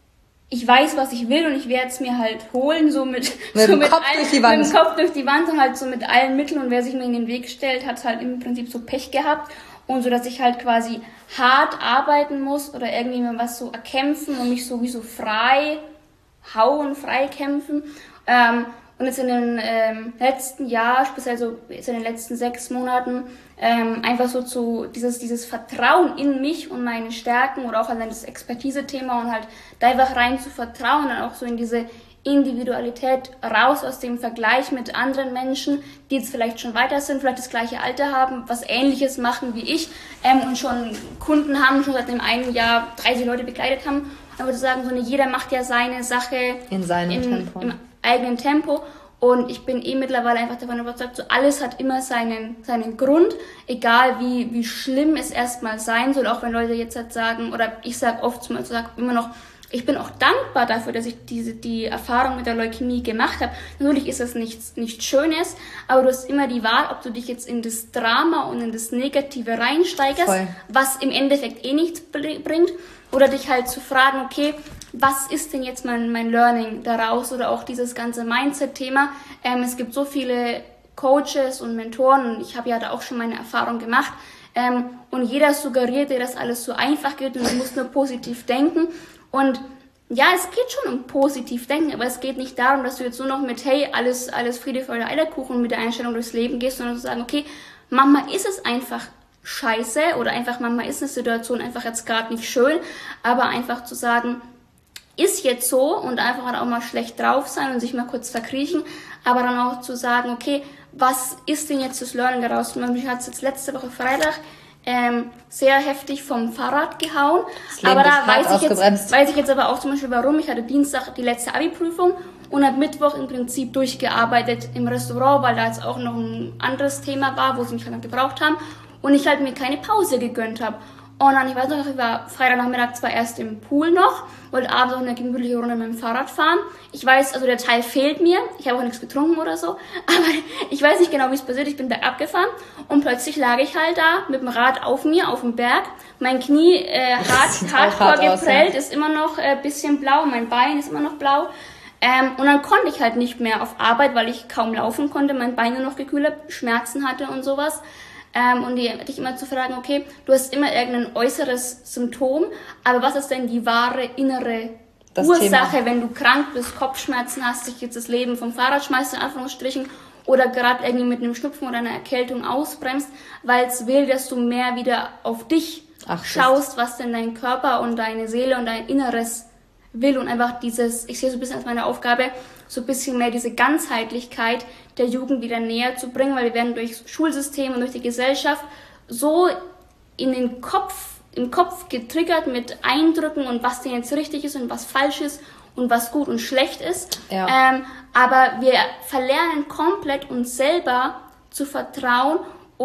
ich weiß, was ich will und ich werde es mir halt holen, so mit, mit, so dem, mit, Kopf allen, durch die Wand. mit dem Kopf durch die Wand und halt so mit allen Mitteln und wer sich mir in den Weg stellt, hat halt im Prinzip so Pech gehabt. Und so, dass ich halt quasi hart arbeiten muss oder irgendwie mal was so erkämpfen und mich sowieso frei hauen, frei kämpfen. Ähm, und jetzt in den ähm, letzten Jahr, speziell so jetzt in den letzten sechs Monaten, ähm, einfach so zu dieses dieses Vertrauen in mich und meine Stärken oder auch an das Expertise-Thema und halt da einfach rein zu vertrauen, dann auch so in diese Individualität raus aus dem Vergleich mit anderen Menschen, die jetzt vielleicht schon weiter sind, vielleicht das gleiche Alter haben, was Ähnliches machen wie ich ähm, und schon Kunden haben, schon seit einem einen Jahr dreißig Leute begleitet haben. Aber zu sagen, so, ne, jeder macht ja seine Sache in seinem in, Tempo. im eigenen Tempo. Und ich bin eh mittlerweile einfach davon überzeugt, so alles hat immer seinen, seinen Grund, egal wie, wie schlimm es erstmal sein soll, auch wenn Leute jetzt halt sagen, oder ich sage oft zum Beispiel, sag immer noch, ich bin auch dankbar dafür, dass ich diese, die Erfahrung mit der Leukämie gemacht habe. Natürlich ist das nichts, nichts Schönes, aber du hast immer die Wahl, ob du dich jetzt in das Drama und in das Negative reinsteigerst, Voll. was im Endeffekt eh nichts bringt, oder dich halt zu fragen, okay, was ist denn jetzt mein, mein Learning daraus oder auch dieses ganze Mindset-Thema. Ähm, es gibt so viele Coaches und Mentoren und ich habe ja da auch schon meine Erfahrung gemacht. Ähm, und jeder suggeriert dir, dass alles so einfach geht und du musst nur positiv denken. Und ja, es geht schon um positiv denken, aber es geht nicht darum, dass du jetzt nur noch mit, hey, alles, alles Friede, Freude, Eierkuchen mit der Einstellung durchs Leben gehst, sondern zu sagen, okay, manchmal ist es einfach scheiße oder einfach manchmal ist eine Situation einfach jetzt gerade nicht schön, aber einfach zu sagen, ist jetzt so und einfach halt auch mal schlecht drauf sein und sich mal kurz verkriechen, aber dann auch zu sagen, okay, was ist denn jetzt das Learning daraus? Mich hat es jetzt letzte Woche Freitag ähm, sehr heftig vom Fahrrad gehauen, aber da weiß ich, jetzt, weiß ich jetzt aber auch zum Beispiel warum. Ich hatte Dienstag die letzte Abi-Prüfung und habe Mittwoch im Prinzip durchgearbeitet im Restaurant, weil da jetzt auch noch ein anderes Thema war, wo sie mich halt gebraucht haben und ich halt mir keine Pause gegönnt habe. Und dann, ich weiß noch, ich war Freitagnachmittag zwar erst im Pool noch, wollte abends auch eine gemütliche Runde mit dem Fahrrad fahren. Ich weiß, also der Teil fehlt mir, ich habe auch nichts getrunken oder so, aber ich weiß nicht genau, wie es passiert, ich bin bergab gefahren und plötzlich lag ich halt da mit dem Rad auf mir, auf dem Berg. Mein Knie äh, hart, hardcore hart geprellt, aus, ja. Ist immer noch ein äh, bisschen blau, mein Bein ist immer noch blau. Ähm, und dann konnte ich halt nicht mehr auf Arbeit, weil ich kaum laufen konnte, mein Bein nur noch gekühlt habe, Schmerzen hatte und sowas. Ähm, und die, dich immer zu fragen, okay, du hast immer irgendein äußeres Symptom, aber was ist denn die wahre innere das Ursache, Thema. Wenn du krank bist, Kopfschmerzen hast, dich jetzt das Leben vom Fahrrad schmeißt, in Anführungsstrichen, oder gerade irgendwie mit einem Schnupfen oder einer Erkältung ausbremst, weil es will, dass du mehr wieder auf dich Ach, schaust, was denn dein Körper und deine Seele und dein Inneres will und einfach dieses, ich sehe so ein bisschen als meine Aufgabe, so ein bisschen mehr diese Ganzheitlichkeit der Jugend wieder näher zu bringen, weil wir werden durch Schulsystem und durch die Gesellschaft so in den Kopf, im Kopf getriggert mit Eindrücken und was denn jetzt richtig ist und was falsch ist und was gut und schlecht ist. Ja. Ähm, aber wir verlernen komplett uns selber zu vertrauen und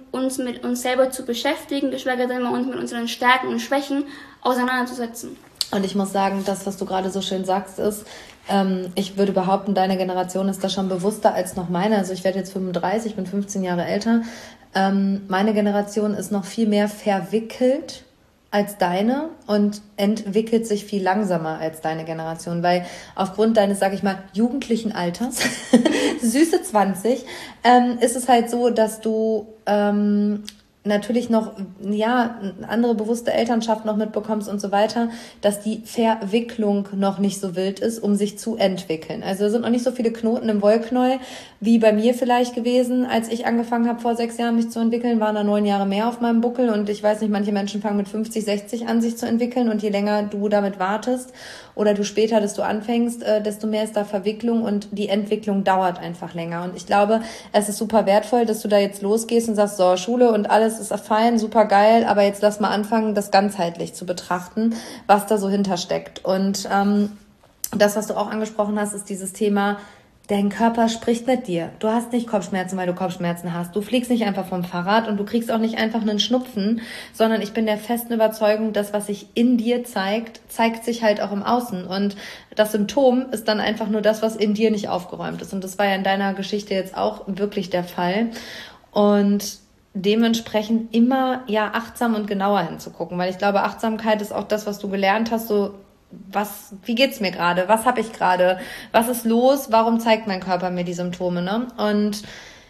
uns mit uns selber zu beschäftigen, geschweige denn mal uns mit unseren Stärken und Schwächen auseinanderzusetzen. Und ich muss sagen, das, was du gerade so schön sagst, ist, ähm, ich würde behaupten, deine Generation ist da schon bewusster als noch meine. Also ich werde jetzt fünfunddreißig, bin fünfzehn Jahre älter. Ähm, meine Generation ist noch viel mehr verwickelt als deine und entwickelt sich viel langsamer als deine Generation, weil aufgrund deines, sag ich mal, jugendlichen Alters, süße zwanzig, ähm, ist es halt so, dass du ähm, natürlich noch, ja, andere bewusste Elternschaft noch mitbekommst und so weiter, dass die Verwicklung noch nicht so wild ist, um sich zu entwickeln. Also es sind noch nicht so viele Knoten im Wollknäuel wie bei mir vielleicht gewesen, als ich angefangen habe vor sechs Jahren mich zu entwickeln, waren da neun Jahre mehr auf meinem Buckel und ich weiß nicht, manche Menschen fangen mit fünfzig, sechzig an, sich zu entwickeln und je länger du damit wartest oder du später, dass du anfängst, äh, desto mehr ist da Verwicklung und die Entwicklung dauert einfach länger. Und ich glaube, es ist super wertvoll, dass du da jetzt losgehst und sagst, so, Schule und alles ist fein, super geil, aber jetzt lass mal anfangen, das ganzheitlich zu betrachten, was da so hintersteckt. Und ähm, das, was du auch angesprochen hast, ist dieses Thema, dein Körper spricht mit dir. Du hast nicht Kopfschmerzen, weil du Kopfschmerzen hast. Du fliegst nicht einfach vom Fahrrad und du kriegst auch nicht einfach einen Schnupfen, sondern ich bin der festen Überzeugung, das, was sich in dir zeigt, zeigt sich halt auch im Außen. Und das Symptom ist dann einfach nur das, was in dir nicht aufgeräumt ist. Und das war ja in deiner Geschichte jetzt auch wirklich der Fall. Und dementsprechend immer ja achtsam und genauer hinzugucken, weil ich glaube, Achtsamkeit ist auch das, was du gelernt hast, so was, wie geht's mir gerade, was habe ich gerade, was ist los, warum zeigt mein Körper mir die Symptome, ne? Und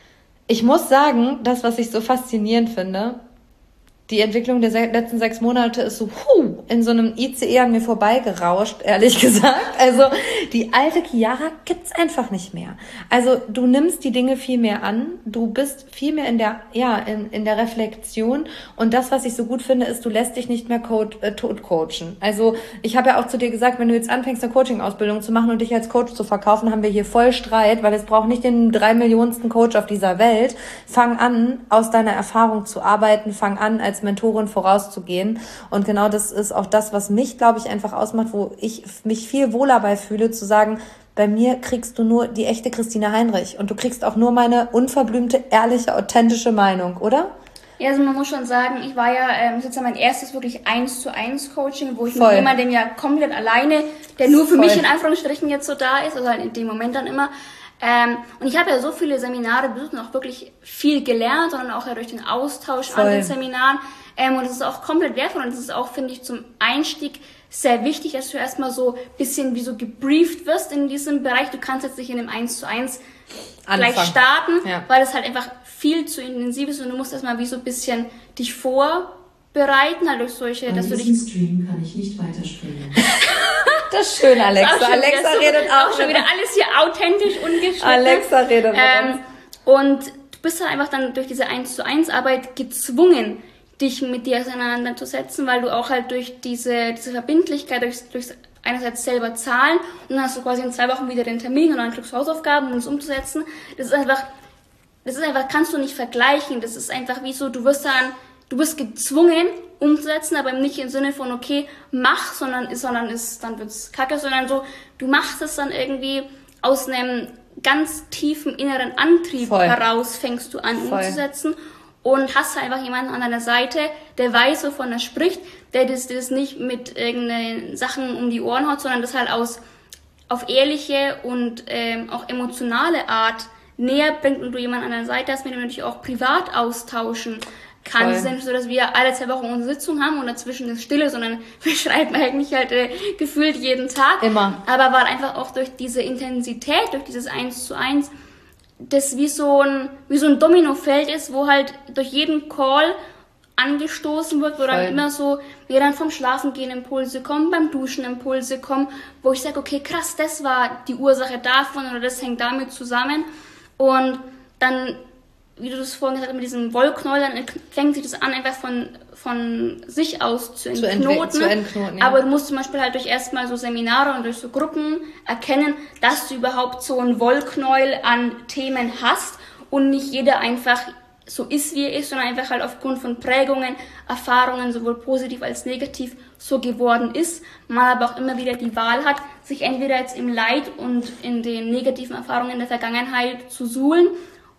ich muss sagen, das, was ich so faszinierend finde, die Entwicklung der se- letzten sechs Monate ist so huh, in so einem I C E an mir vorbeigerauscht, ehrlich gesagt. Also die alte Chiara gibt's einfach nicht mehr. Also du nimmst die Dinge viel mehr an, du bist viel mehr in der ja in, in der Reflexion und das, was ich so gut finde, ist, du lässt dich nicht mehr code, äh, tot coachen. Also ich habe ja auch zu dir gesagt, wenn du jetzt anfängst, eine Coaching-Ausbildung zu machen und dich als Coach zu verkaufen, haben wir hier voll Streit, weil es braucht nicht den drei Millionensten Coach auf dieser Welt. Fang an, aus deiner Erfahrung zu arbeiten, fang an, als Mentorin vorauszugehen. Und genau das ist auch das, was mich, glaube ich, einfach ausmacht, wo ich mich viel wohler bei fühle, zu sagen, bei mir kriegst du nur die echte Christina Heinrich und du kriegst auch nur meine unverblümte, ehrliche, authentische Meinung, oder? Ja, also man muss schon sagen, ich war ja, ähm, das ist ja mein erstes wirklich eins zu eins Coaching, wo ich Voll. mit jemandem ja komplett alleine, der nur für Voll. mich in Anführungsstrichen jetzt so da ist, also halt in dem Moment dann immer. Ähm, und ich habe ja so viele Seminare besucht und auch wirklich viel gelernt, sondern auch ja durch den Austausch Voll. an den Seminaren. Ähm, und das ist auch komplett wertvoll und das ist auch, finde ich, zum Einstieg sehr wichtig, dass du erstmal so ein bisschen wie so gebrieft wirst in diesem Bereich. Du kannst jetzt nicht in einem eins zu eins gleich starten, ja. weil es halt einfach viel zu intensiv ist und du musst erstmal wie so ein bisschen dich vorbereiten, halt durch solche, Bei dass du diesem dich... Stream kann ich nicht weiterspringen. Das ist schön, Alexa. Auch schon Alexa wieder so, redet auch. auch schon wieder alles hier authentisch ungeschnitten. Alexa redet ähm, Und du bist halt einfach dann durch diese eins zu eins Arbeit gezwungen, dich mit dir auseinanderzusetzen, weil du auch halt durch diese, diese Verbindlichkeit, durch, durch einerseits selber zahlen und dann hast du quasi in zwei Wochen wieder den Termin und dann kriegst du Hausaufgaben, um es umzusetzen. Das ist einfach, das ist einfach, kannst du nicht vergleichen. Das ist einfach wie so, du wirst dann, du bist gezwungen umzusetzen, aber nicht im Sinne von, okay, mach, sondern, sondern ist, dann wird's kacke, sondern so, du machst es dann irgendwie aus einem ganz tiefen inneren Antrieb Voll. heraus, fängst du an Voll. umzusetzen. Und hast einfach jemanden an deiner Seite, der weiß, wovon er spricht, der das, das nicht mit irgendeinen Sachen um die Ohren haut, sondern das halt aus, auf ehrliche und ähm, auch emotionale Art näher bringt und du jemanden an deiner Seite hast, mit dem du dich auch privat austauschen kannst. Es ist nicht so, dass wir alle zwei Wochen unsere Sitzung haben und dazwischen ist Stille, sondern wir schreiben eigentlich halt äh, gefühlt jeden Tag. Immer. Aber weil einfach auch durch diese Intensität, durch dieses eins zu eins, das wie so ein, wie so ein Dominofeld ist, wo halt durch jeden Call angestoßen wird, wo dann Voll. immer so, wie dann vom Schlafengehen Impulse kommen, beim Duschen Impulse kommen, wo ich sage, okay, krass, das war die Ursache davon oder das hängt damit zusammen. Und dann, wie du das vorhin gesagt hast, mit diesem Wollknäuel, dann fängt sich das an, einfach von, von sich aus zu Zu entknoten. entwi- zu entknoten, ja. Aber du musst zum Beispiel halt durch erstmal so Seminare und durch so Gruppen erkennen, dass du überhaupt so ein Wollknäuel an Themen hast und nicht jeder einfach so ist, wie er ist, sondern einfach halt aufgrund von Prägungen, Erfahrungen, sowohl positiv als negativ, so geworden ist. Man aber auch immer wieder die Wahl hat, sich entweder jetzt im Leid und in den negativen Erfahrungen der Vergangenheit zu suhlen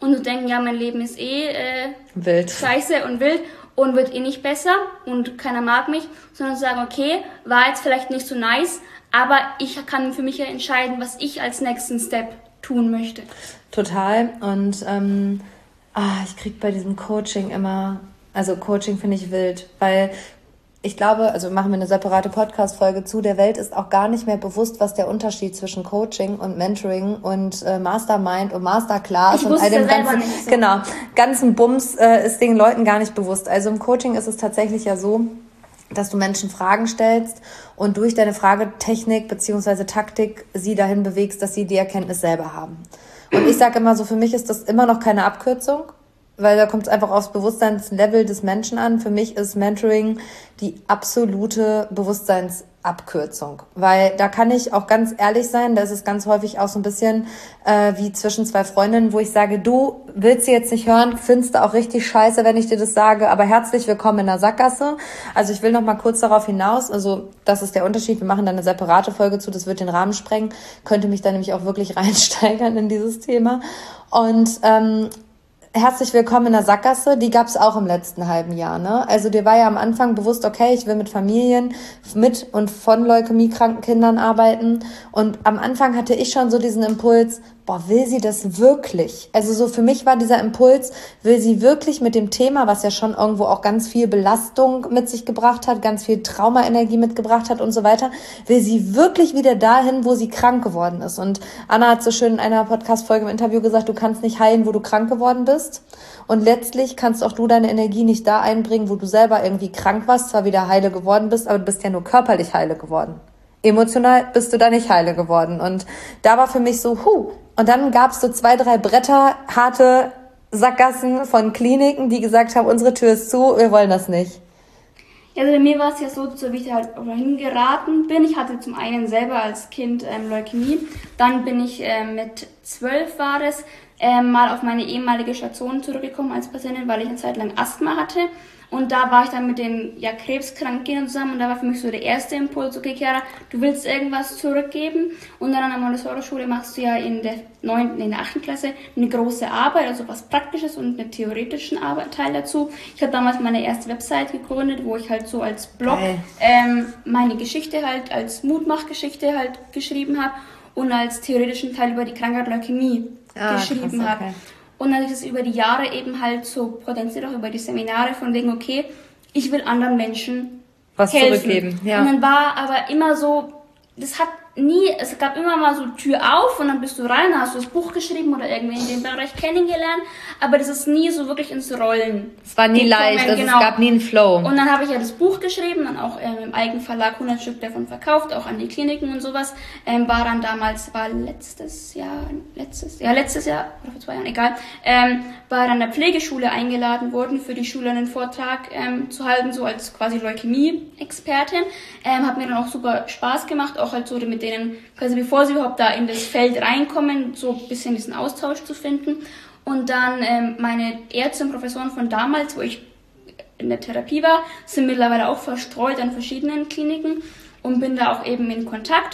und du denkst, ja, mein Leben ist eh äh, wild. scheiße und wild und wird eh nicht besser und keiner mag mich, sondern sagen, okay, war jetzt vielleicht nicht so nice, aber ich kann für mich ja entscheiden, was ich als nächsten Step tun möchte. Total. Und ähm, ah, ich krieg bei diesem Coaching immer, also Coaching finde ich wild, weil ich glaube, also machen wir eine separate Podcast-Folge zu, der Welt ist auch gar nicht mehr bewusst, was der Unterschied zwischen Coaching und Mentoring und äh, Mastermind und Masterclass und all dem ganzen, nicht so. genau, ganzen Bums äh, ist den Leuten gar nicht bewusst. Also im Coaching ist es tatsächlich ja so, dass du Menschen Fragen stellst und durch deine Fragetechnik beziehungsweise Taktik sie dahin bewegst, dass sie die Erkenntnis selber haben. Und ich sage immer so, für mich ist das immer noch keine Abkürzung, weil da kommt es einfach aufs Bewusstseinslevel des Menschen an. Für mich ist Mentoring die absolute Bewusstseinsabkürzung, weil da kann ich auch ganz ehrlich sein, da ist es ganz häufig auch so ein bisschen äh, wie zwischen zwei Freundinnen, wo ich sage, du willst sie jetzt nicht hören, findest du auch richtig scheiße, wenn ich dir das sage, aber herzlich willkommen in der Sackgasse. Also ich will noch mal kurz darauf hinaus, also das ist der Unterschied, wir machen da eine separate Folge zu, das wird den Rahmen sprengen, könnte mich da nämlich auch wirklich reinsteigern in dieses Thema und ähm, herzlich willkommen in der Sackgasse, die gab's auch im letzten halben Jahr, ne? Also dir war ja am Anfang bewusst, okay, ich will mit Familien, mit und von leukämiekranken Kindern arbeiten und am Anfang hatte ich schon so diesen Impuls, boah, will sie das wirklich? Also so für mich war dieser Impuls, will sie wirklich mit dem Thema, was ja schon irgendwo auch ganz viel Belastung mit sich gebracht hat, ganz viel Traumaenergie mitgebracht hat und so weiter, will sie wirklich wieder dahin, wo sie krank geworden ist? Und Anna hat so schön in einer Podcast-Folge im Interview gesagt, du kannst nicht heilen, wo du krank geworden bist. Und letztlich kannst auch du deine Energie nicht da einbringen, wo du selber irgendwie krank warst, zwar wieder heile geworden bist, aber du bist ja nur körperlich heile geworden. Emotional bist du da nicht heile geworden. Und da war für mich so, huh. Und dann gab es so zwei, drei Bretter, harte Sackgassen von Kliniken, die gesagt haben, unsere Tür ist zu, wir wollen das nicht. Ja, also bei mir war es ja so, so wie ich halt dahin geraten bin. Ich hatte zum einen selber als Kind ähm, Leukämie. Dann bin ich ähm, mit zwölf war es, ähm, mal auf meine ehemalige Station zurückgekommen als Patientin, weil ich eine Zeit lang Asthma hatte. Und da war ich dann mit den ja, krebskranken Kindern zusammen und da war für mich so der erste Impuls, okay, Chiara, du willst irgendwas zurückgeben und dann an der Montessori-Schule machst du ja in der neunten, in der achten Klasse eine große Arbeit, also was Praktisches und einen theoretischen Arbeit, Teil dazu. Ich habe damals meine erste Website gegründet, wo ich halt so als Blog ähm, meine Geschichte halt, als Mutmachgeschichte halt geschrieben habe und als theoretischen Teil über die Krankheit Leukämie ah, geschrieben habe. Okay. Und dann ist es über die Jahre eben halt so potenziell auch über die Seminare von wegen, okay, ich will anderen Menschen was helfen. Zurückgeben. Ja. Und dann war aber immer so, das hat nie, es gab immer mal so Tür auf und dann bist du rein, dann hast du das Buch geschrieben oder irgendwie in dem Bereich kennengelernt, aber das ist nie so wirklich ins Rollen. Es war nie gekommen. leicht, also genau. Es gab nie einen Flow. Und dann habe ich ja das Buch geschrieben, dann auch ähm, im Eigenverlag hundert Stück davon verkauft, auch an die Kliniken und sowas. Ähm, war dann damals, war letztes Jahr, letztes, ja letztes Jahr, oder vor zwei Jahren, egal, ähm, war dann der Pflegeschule eingeladen worden, für die Schule einen Vortrag ähm, zu halten, so als quasi Leukämie-Expertin. Ähm, hat mir dann auch super Spaß gemacht, auch halt so mit denen, quasi bevor sie überhaupt da in das Feld reinkommen, so ein bisschen diesen Austausch zu finden. Und dann ähm, meine Ärzte und Professoren von damals, wo ich in der Therapie war, sind mittlerweile auch verstreut an verschiedenen Kliniken und bin da auch eben in Kontakt.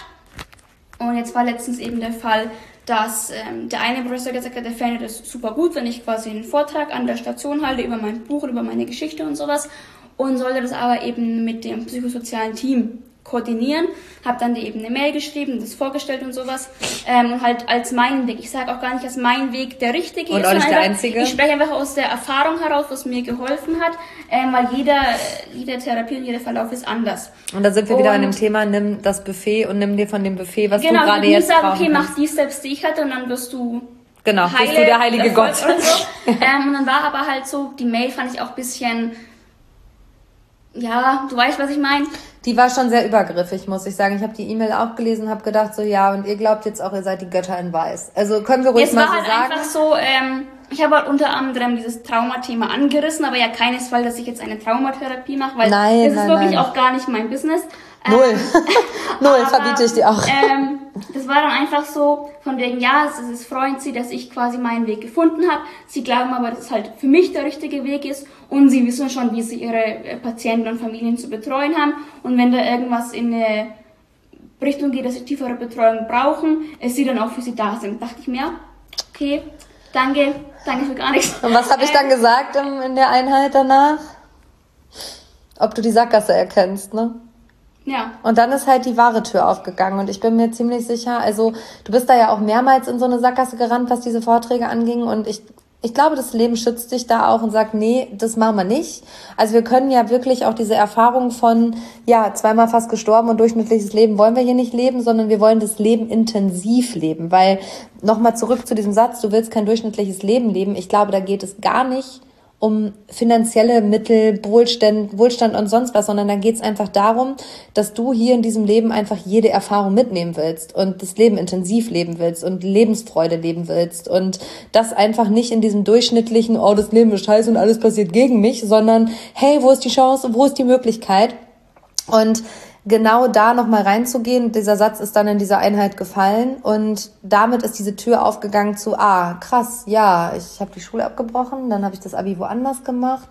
Und jetzt war letztens eben der Fall, dass ähm, der eine Professor gesagt hat, der fände das super gut, wenn ich quasi einen Vortrag an der Station halte über mein Buch und über meine Geschichte und sowas und sollte das aber eben mit dem psychosozialen Team koordinieren, habe dann die eben eine Mail geschrieben, das vorgestellt und sowas ähm, und halt als meinen Weg. Ich sage auch gar nicht, dass mein Weg der richtige und ist, auch nicht der einfach, einzige. Ich spreche einfach aus der Erfahrung heraus, was mir geholfen hat, ähm, weil jeder, jede Therapie und jeder Verlauf ist anders. Und da sind wir und, wieder an dem Thema, nimm das Buffet und nimm dir von dem Buffet, was genau, du gerade jetzt sagen, brauchen okay, kannst. mach die Steps, die ich hatte und dann wirst du genau, heile, bist du der heilige Gott. Oder so. ähm, und dann war aber halt so, die Mail fand ich auch ein bisschen, ja, du weißt, was ich meine. Die war schon sehr übergriffig, muss ich sagen. Ich habe die E-Mail auch gelesen, habe gedacht so, ja, und ihr glaubt jetzt auch, ihr seid die Götter in Weiß. Also können wir ruhig Jetzt mal war so halt sagen. einfach so, ähm, ich habe halt unter anderem dieses Traumathema angerissen, aber ja keinesfalls, dass ich jetzt eine Traumatherapie mache, weil nein, das ist nein, wirklich nein. auch gar nicht mein Business. Null. Ähm, Null, aber, verbiete ich dir auch. Ähm, das war dann einfach so, von wegen, ja, es, es freut sie, dass ich quasi meinen Weg gefunden habe. Sie glauben aber, dass es halt für mich der richtige Weg ist und sie wissen schon, wie sie ihre Patienten und Familien zu betreuen haben. Und wenn da irgendwas in eine Richtung geht, dass sie tiefere Betreuung brauchen, es sie dann auch für sie da sind. Da dachte ich mir, okay, Danke, danke für gar nichts. Und was habe ich dann gesagt in, in der Einheit danach? Ob du die Sackgasse erkennst, ne? Ja. Und dann ist halt die wahre Tür aufgegangen und ich bin mir ziemlich sicher, also du bist da ja auch mehrmals in so eine Sackgasse gerannt, was diese Vorträge anging und ich ich glaube, das Leben schützt dich da auch und sagt, nee, das machen wir nicht. Also wir können ja wirklich auch diese Erfahrung von, ja, zweimal fast gestorben und durchschnittliches Leben wollen wir hier nicht leben, sondern wir wollen das Leben intensiv leben, weil nochmal zurück zu diesem Satz, du willst kein durchschnittliches Leben leben, ich glaube, da geht es gar nicht um finanzielle Mittel, Wohlstand, Wohlstand und sonst was, sondern da geht's einfach darum, dass du hier in diesem Leben einfach jede Erfahrung mitnehmen willst und das Leben intensiv leben willst und Lebensfreude leben willst und das einfach nicht in diesem durchschnittlichen, oh, das Leben ist scheiße und alles passiert gegen mich, sondern hey, wo ist die Chance, wo ist die Möglichkeit? Und genau da nochmal reinzugehen, dieser Satz ist dann in dieser Einheit gefallen und damit ist diese Tür aufgegangen zu, ah, krass, ja, ich habe die Schule abgebrochen, dann habe ich das Abi woanders gemacht,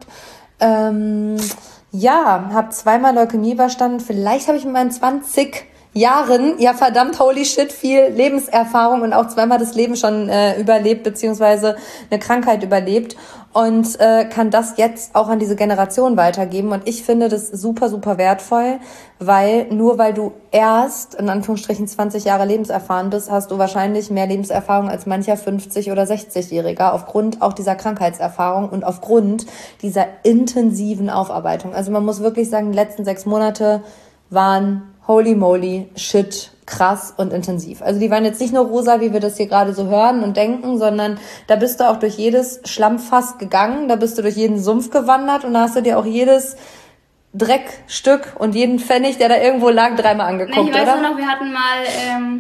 ähm, ja, habe zweimal Leukämie überstanden, vielleicht habe ich mit meinen zwanzig Jahren, ja verdammt, holy shit, viel Lebenserfahrung und auch zweimal das Leben schon äh, überlebt, beziehungsweise eine Krankheit überlebt und äh, kann das jetzt auch an diese Generation weitergeben und ich finde das super, super wertvoll, weil nur weil du erst in Anführungsstrichen zwanzig Jahre lebenserfahren bist, hast du wahrscheinlich mehr Lebenserfahrung als mancher fünfzig- oder sechzigjähriger aufgrund auch dieser Krankheitserfahrung und aufgrund dieser intensiven Aufarbeitung. Also man muss wirklich sagen, die letzten sechs Monate waren holy moly, shit, krass und intensiv. Also die waren jetzt nicht nur rosa, wie wir das hier gerade so hören und denken, sondern da bist du auch durch jedes Schlammfass gegangen, da bist du durch jeden Sumpf gewandert und da hast du dir auch jedes Dreckstück und jeden Pfennig, der da irgendwo lag, dreimal angeguckt, nee, ich weiß oder? noch, wir hatten mal, ähm,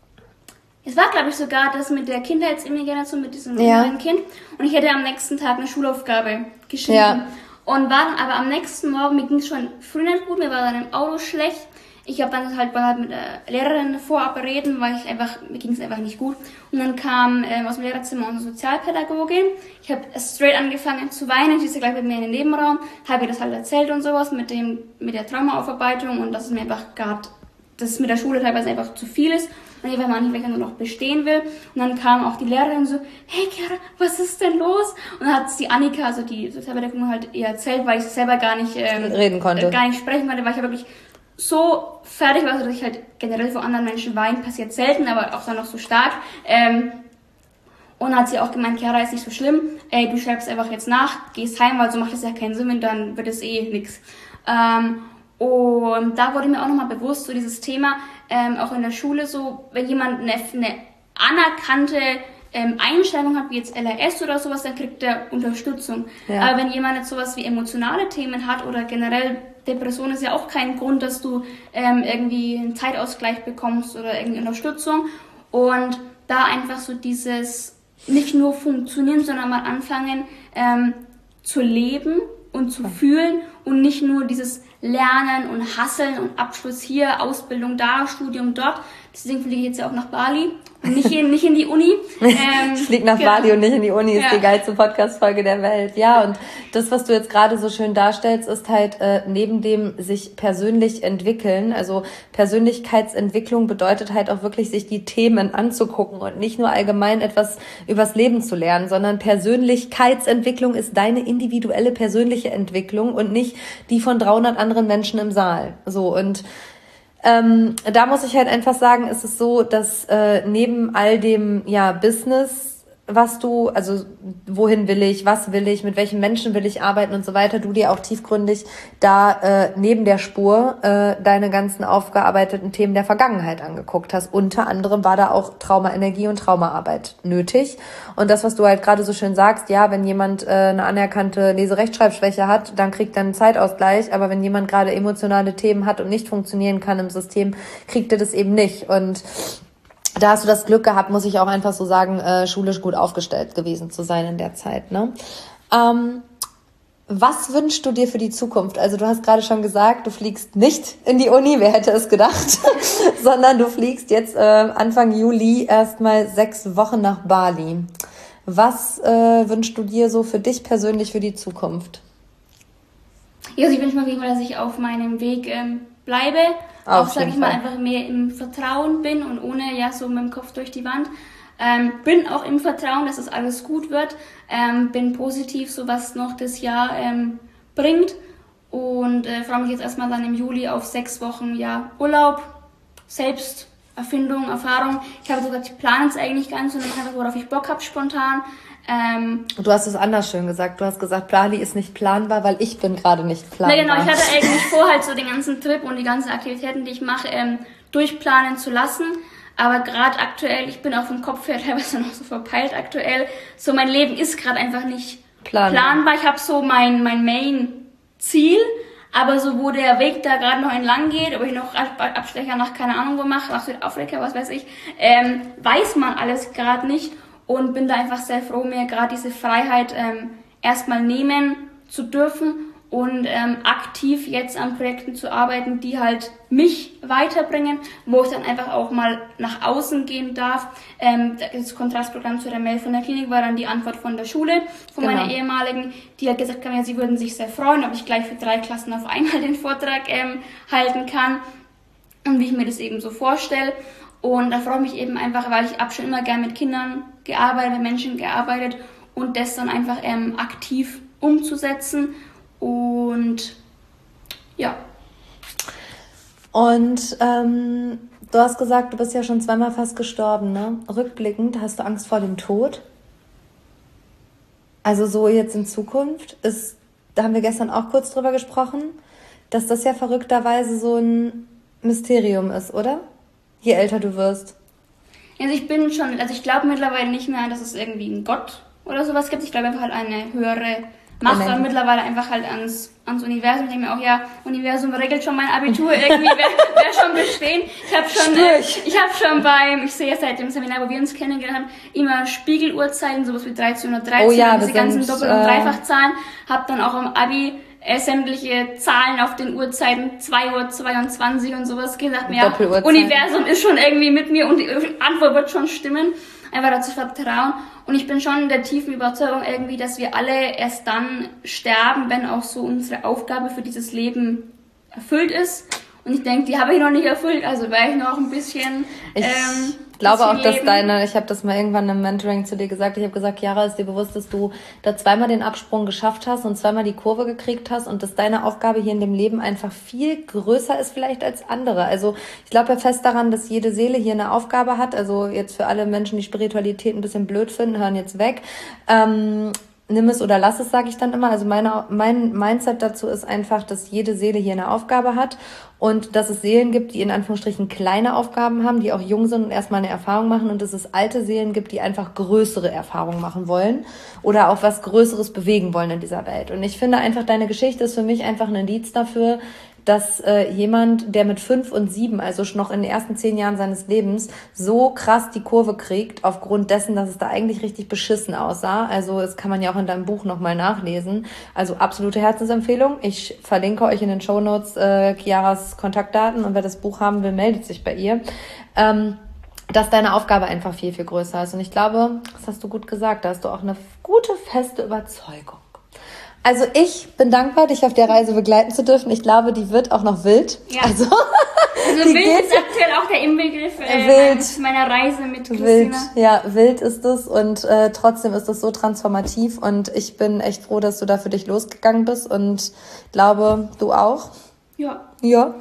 es war, glaube ich, sogar das mit der Kindheitsimmunisation, mit diesem Ja. inneren Kind und ich hätte am nächsten Tag eine Schulaufgabe geschrieben. Ja. Und war dann aber am nächsten Morgen, mir ging es schon früh nicht gut, mir war dann im Auto schlecht. Ich habe dann halt, war halt mit der Lehrerin vorab reden, weil ich einfach, mir ging es einfach nicht gut. Und dann kam ähm, aus dem Lehrerzimmer unsere Sozialpädagogin. Ich habe straight angefangen zu weinen. Sie ist ja gleich mit mir in den Nebenraum, habe ihr das halt erzählt und sowas mit dem mit der Traumaaufarbeitung und dass es mir einfach gerade, dass es mit der Schule teilweise einfach zu viel ist. Und ich war manchmal nur noch bestehen will. Und dann kam auch die Lehrerin so, hey Chiara, was ist denn los? Und dann hat die Annika, also die Sozialpädagogin, halt ihr erzählt, weil ich selber gar nicht ähm, reden konnte, äh, gar nicht sprechen konnte, weil ich ja wirklich so fertig war, also dass ich halt generell vor anderen Menschen weine, passiert selten, aber auch dann noch so stark. Ähm, und dann hat sie auch gemeint, Chiara, ist nicht so schlimm, ey, du schreibst einfach jetzt nach, gehst heim, weil so macht das ja keinen Sinn, und dann wird es eh nix. Ähm, und da wurde mir auch nochmal bewusst, so dieses Thema, ähm, auch in der Schule so, wenn jemand eine, eine anerkannte ähm, Einstellung hat, wie jetzt L R S oder sowas, dann kriegt er Unterstützung. Ja. Aber wenn jemand jetzt sowas wie emotionale Themen hat oder generell Depression, ist ja auch kein Grund, dass du ähm, irgendwie einen Zeitausgleich bekommst oder irgendwie Unterstützung. Und da einfach so dieses nicht nur funktionieren, sondern mal anfangen ähm, zu leben und zu fühlen und nicht nur dieses Lernen und Hasseln und Abschluss hier, Ausbildung da, Studium dort. Deswegen fliege ich jetzt ja auch nach Bali und nicht in, nicht in die Uni. Ähm, ich fliege nach genau. Bali und nicht in die Uni, ist ja die geilste Podcast-Folge der Welt. Ja, und das, was du jetzt gerade so schön darstellst, ist halt äh, neben dem sich persönlich entwickeln. Also Persönlichkeitsentwicklung bedeutet halt auch wirklich, sich die Themen anzugucken und nicht nur allgemein etwas übers Leben zu lernen, sondern Persönlichkeitsentwicklung ist deine individuelle persönliche Entwicklung und nicht die von dreihundert anderen Menschen im Saal. So, und Ähm, da muss ich halt einfach sagen, ist es so, dass äh, neben all dem ja Business, was du, also wohin will ich, was will ich, mit welchen Menschen will ich arbeiten und so weiter, du dir auch tiefgründig da äh, neben der Spur äh, deine ganzen aufgearbeiteten Themen der Vergangenheit angeguckt hast. Unter anderem war da auch Traumaenergie und Traumaarbeit nötig. Und das, was du halt gerade so schön sagst, ja, wenn jemand äh, eine anerkannte Lese-Rechtschreibschwäche hat, dann kriegt er einen Zeitausgleich, aber wenn jemand gerade emotionale Themen hat und nicht funktionieren kann im System, kriegt er das eben nicht. Und da hast du das Glück gehabt, muss ich auch einfach so sagen, äh, schulisch gut aufgestellt gewesen zu sein in der Zeit, ne? Ähm, was wünschst du dir für die Zukunft? Also du hast gerade schon gesagt, du fliegst nicht in die Uni, wer hätte es gedacht, sondern du fliegst jetzt äh, Anfang Juli erstmal sechs Wochen nach Bali. Was äh, wünschst du dir so für dich persönlich für die Zukunft? Ja, also ich wünsche mir auf jeden Fall, dass ich auf meinem Weg ähm, bleibe. Auf auch, sag ich mal, einfach mehr im Vertrauen bin und ohne ja so mit dem Kopf durch die Wand. Ähm, bin auch im Vertrauen, dass es alles gut wird. Ähm, bin positiv, so was noch das Jahr ähm, bringt. Und äh, freue mich jetzt erstmal dann im Juli auf sechs Wochen ja, Urlaub, Selbsterfindung, Erfahrung. Ich habe sogar, ich plane es eigentlich gar nicht, sondern einfach, worauf ich Bock habe, spontan. Ähm, du hast es anders schön gesagt. Du hast gesagt, Bali ist nicht planbar, weil ich bin gerade nicht planbar. Na genau, ich hatte eigentlich vor, halt so den ganzen Trip und die ganzen Aktivitäten, die ich mache, ähm, durchplanen zu lassen. Aber gerade aktuell, ich bin auch vom Kopf her teilweise noch so verpeilt aktuell. So mein Leben ist gerade einfach nicht planbar. planbar. Ich habe so mein mein Main-Ziel, aber so wo der Weg da gerade noch entlang geht, ob ich noch Abstecher nach keine Ahnung wo mache, nach Südafrika, was weiß ich, ähm, weiß man alles gerade nicht. Und bin da einfach sehr froh, mir gerade diese Freiheit ähm, erstmal nehmen zu dürfen und ähm, aktiv jetzt an Projekten zu arbeiten, die halt mich weiterbringen, wo ich dann einfach auch mal nach außen gehen darf. Ähm, das Kontrastprogramm zu der Mail von der Klinik war dann die Antwort von der Schule, von genau. meiner ehemaligen, die hat gesagt, ja, sie würden sich sehr freuen, ob ich gleich für drei Klassen auf einmal den Vortrag ähm, halten kann und wie ich mir das eben so vorstelle. Und da freue ich mich eben einfach, weil ich habe schon immer gern mit Kindern gearbeitet, mit Menschen gearbeitet und das dann einfach ähm, aktiv umzusetzen. Und ja. Und ähm, du hast gesagt, du bist ja schon zweimal fast gestorben, ne? Rückblickend, hast du Angst vor dem Tod? Also so jetzt in Zukunft ist, da haben wir gestern auch kurz drüber gesprochen, dass das ja verrückterweise so ein Mysterium ist, oder? Je älter du wirst. Also ich bin schon, also ich glaube mittlerweile nicht mehr, dass es irgendwie einen Gott oder sowas gibt. Ich glaube einfach halt eine höhere Macht und mittlerweile einfach halt ans, ans Universum. Ich denke mir auch, ja, Universum regelt schon mein Abitur, irgendwie wer, wer schon bestehen. Ich habe schon, äh, ich habe schon beim, ich sehe seit dem Seminar, wo wir uns kennengelernt haben, immer Spiegeluhrzeiten, sowas wie dreizehnhundertdreizehn, oh ja, diese ganzen sind, Doppel- und äh, Dreifachzahlen. Habe dann auch am Abi äh, sämtliche Zahlen auf den Uhrzeiten, zwei Uhr zweiundzwanzig und sowas gesagt. Ja, Universum ist schon irgendwie mit mir und die Antwort wird schon stimmen. Einfach dazu vertrauen. Und ich bin schon in der tiefen Überzeugung irgendwie, dass wir alle erst dann sterben, wenn auch so unsere Aufgabe für dieses Leben erfüllt ist. Und ich denke, die habe ich noch nicht erfüllt, also wäre ich noch ein bisschen Ich ähm, glaube auch, dass leben. deine, ich habe das mal irgendwann im Mentoring zu dir gesagt, ich habe gesagt, Chiara, ist dir bewusst, dass du da zweimal den Absprung geschafft hast und zweimal die Kurve gekriegt hast und dass deine Aufgabe hier in dem Leben einfach viel größer ist vielleicht als andere. Also ich glaube ja fest daran, dass jede Seele hier eine Aufgabe hat. Also jetzt für alle Menschen, die Spiritualität ein bisschen blöd finden, hören jetzt weg. Ähm, Nimm es oder lass es, sage ich dann immer. Also meine, mein Mindset dazu ist einfach, dass jede Seele hier eine Aufgabe hat und dass es Seelen gibt, die in Anführungsstrichen kleine Aufgaben haben, die auch jung sind und erstmal eine Erfahrung machen und dass es alte Seelen gibt, die einfach größere Erfahrungen machen wollen oder auch was Größeres bewegen wollen in dieser Welt. Und ich finde einfach, deine Geschichte ist für mich einfach ein Indiz dafür, dass äh, jemand, der mit fünf und sieben, also schon noch in den ersten zehn Jahren seines Lebens, so krass die Kurve kriegt, aufgrund dessen, dass es da eigentlich richtig beschissen aussah. Also das kann man ja auch in deinem Buch nochmal nachlesen. Also absolute Herzensempfehlung. Ich verlinke euch in den Shownotes äh, Chiaras Kontaktdaten und wer das Buch haben will, meldet sich bei ihr. Ähm, dass deine Aufgabe einfach viel, viel größer ist. Und ich glaube, das hast du gut gesagt, da hast du auch eine gute, feste Überzeugung. Also ich bin dankbar, dich auf der Reise begleiten zu dürfen. Ich glaube, die wird auch noch wild. Ja. Also, also wild ist aktuell auch der Inbegriff äh, wild. meiner Reise mit Christina. Wild, ja, wild ist es und äh, trotzdem ist es so transformativ und ich bin echt froh, dass du da für dich losgegangen bist und glaube, du auch. Ja. Ja,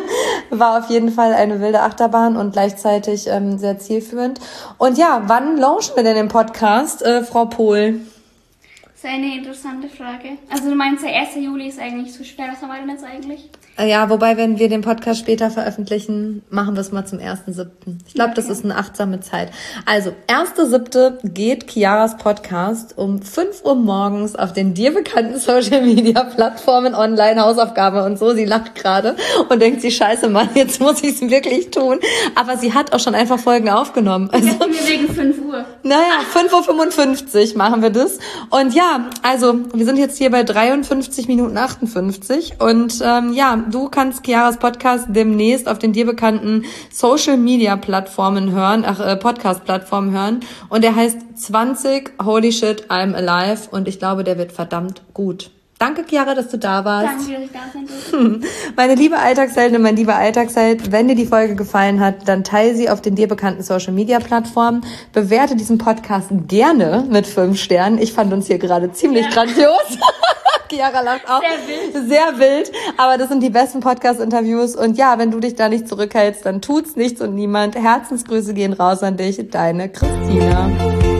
war auf jeden Fall eine wilde Achterbahn und gleichzeitig ähm, sehr zielführend. Und ja, wann launchen wir denn den Podcast, äh, Frau Pohl? Das ist eine interessante Frage. Also du meinst, der erste Juli ist eigentlich zu schwer. Was haben wir denn jetzt eigentlich? Ja, wobei, wenn wir den Podcast später veröffentlichen, machen wir es mal zum ersten siebten Ich glaube, okay. Das ist eine achtsame Zeit. Also, erster siebter geht Chiaras Podcast um fünf Uhr morgens auf den dir bekannten Social-Media-Plattformen online, Hausaufgabe und so. Sie lacht gerade und denkt sich, scheiße, Mann, jetzt muss ich es wirklich tun. Aber sie hat auch schon einfach Folgen aufgenommen. Also, ich mir wegen fünf Uhr. Naja, fünf Uhr fünfundfünfzig machen wir das. Und ja, also, wir sind jetzt hier bei dreiundfünfzig Minuten achtundfünfzig und ähm, ja, du kannst Chiaras Podcast demnächst auf den dir bekannten Social-Media-Plattformen hören, ach, äh, Podcast-Plattformen hören. Und der heißt zwanzig Holy Shit, I'm Alive. Und ich glaube, der wird verdammt gut. Danke, Chiara, dass du da warst. Danke, dass ich da sein durfte. Meine liebe Alltagsheldin, mein lieber Alltagsheld, wenn dir die Folge gefallen hat, dann teile sie auf den dir bekannten Social-Media-Plattformen. Bewerte diesen Podcast gerne mit fünf Sternen. Ich fand uns hier gerade ziemlich ja. grandios. Chiara lacht auch. Sehr wild. Sehr wild. Aber das sind die besten Podcast-Interviews. Und ja, wenn du dich da nicht zurückhältst, dann tut's nichts und niemand. Herzensgrüße gehen raus an dich. Deine Christina.